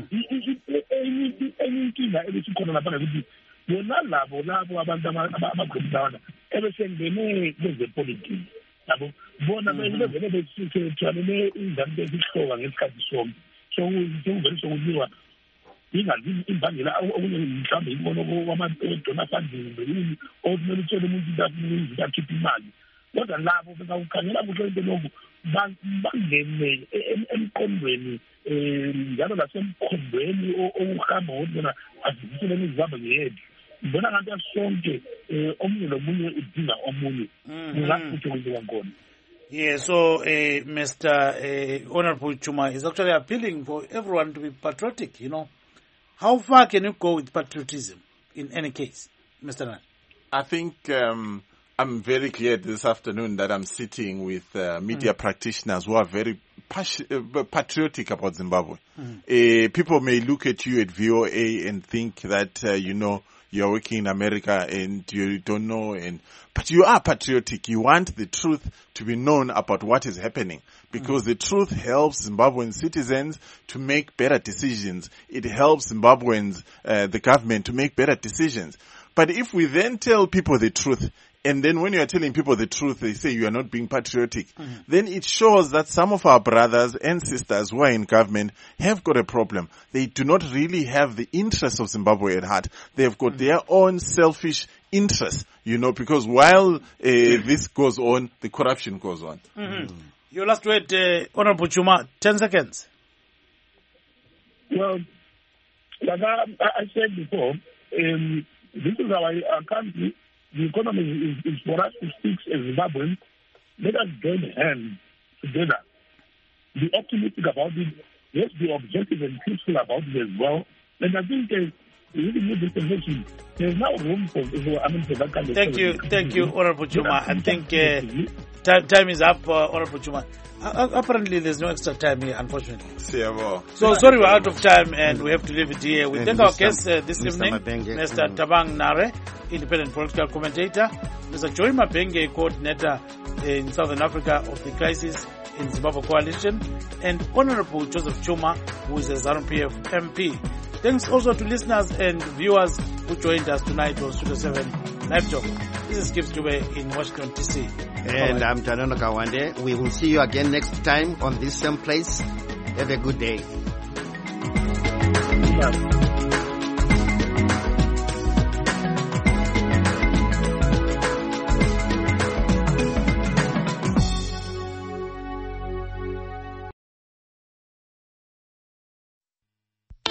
Enye inkinga ebesikhona lapha ukuthi bona labo labo abantu amagroups lawana ebesengene kwezepolitiki. Yabo bona bevele besithwalele ingane ezihloka ngesikhathi sonke. So njengobeli sokuliwa ingazi imbangela okunye mhlawumbe ibono kwamadona funding yini okumele uthole umuntu ukuthi akhiphe imali. Kodwa labo bengawukhangela kuhle into lokhu bangene emqondweni njalo nasemkhombeni okuhamba ukuthi bona azisele imizabo yethu. Mbona ngathi asonke omunye lomunye udinga omunye. Ngakho ukuthi kwankona. Yeah, so uh, Mister Uh, Honorable Chuma is actually appealing for everyone to be patriotic, you know. How far can you go with patriotism in any case, Mister Nat? I think um, I'm very glad this afternoon that I'm sitting with uh, media mm. practitioners who are very pas- uh, patriotic about Zimbabwe. Mm. Uh, people may look at you at V O A and think that, uh, you know, you're working in America and you don't know, and but you are patriotic. You want the truth to be known about what is happening because mm. the truth helps Zimbabwean citizens to make better decisions. It helps Zimbabweans, uh, the government, to make better decisions. But if we then tell people the truth, and then when you are telling people the truth, they say you are not being patriotic, mm-hmm. then it shows that some of our brothers and sisters who are in government have got a problem. They do not really have the interests of Zimbabwe at heart. They have got mm-hmm. their own selfish interests, you know, because while uh, this goes on, the corruption goes on. Mm-hmm. Mm. Your last word, uh, Honorable Chuma, ten seconds. Well, like I, I said before, um, this is our, our country. The economy is, is for us to fix as Zimbabweans. Let us join hands together. Be optimistic about it. Let's be objective and peaceful about it as well. And I think uh, we really need dispensation. There's no room for, for I mean, for that kind of Thank you, thank you, Honorable Chuma. I think uh, time, time is up, uh, Honorable Chuma. Uh, apparently, there's no extra time here, unfortunately. So, sorry, we're out of time and we have to leave it here. We And thank our Mister guests uh, this Mister evening, Mabenge. Mister Mm. Tabang Nare, independent political commentator, Mister Joy Mabenge, coordinator in Southern Africa of the Crisis in Zimbabwe Coalition, and Honorable Joseph Chuma, who is a ZANU P F M P. Thanks also to listeners and viewers who joined us tonight on Studio seven Live Talk. This is Gibbs Dube in Washington, D C. And Bye-bye. I'm Tanono Kawande. We will see you again next time on this same place. Have a good day. Yeah.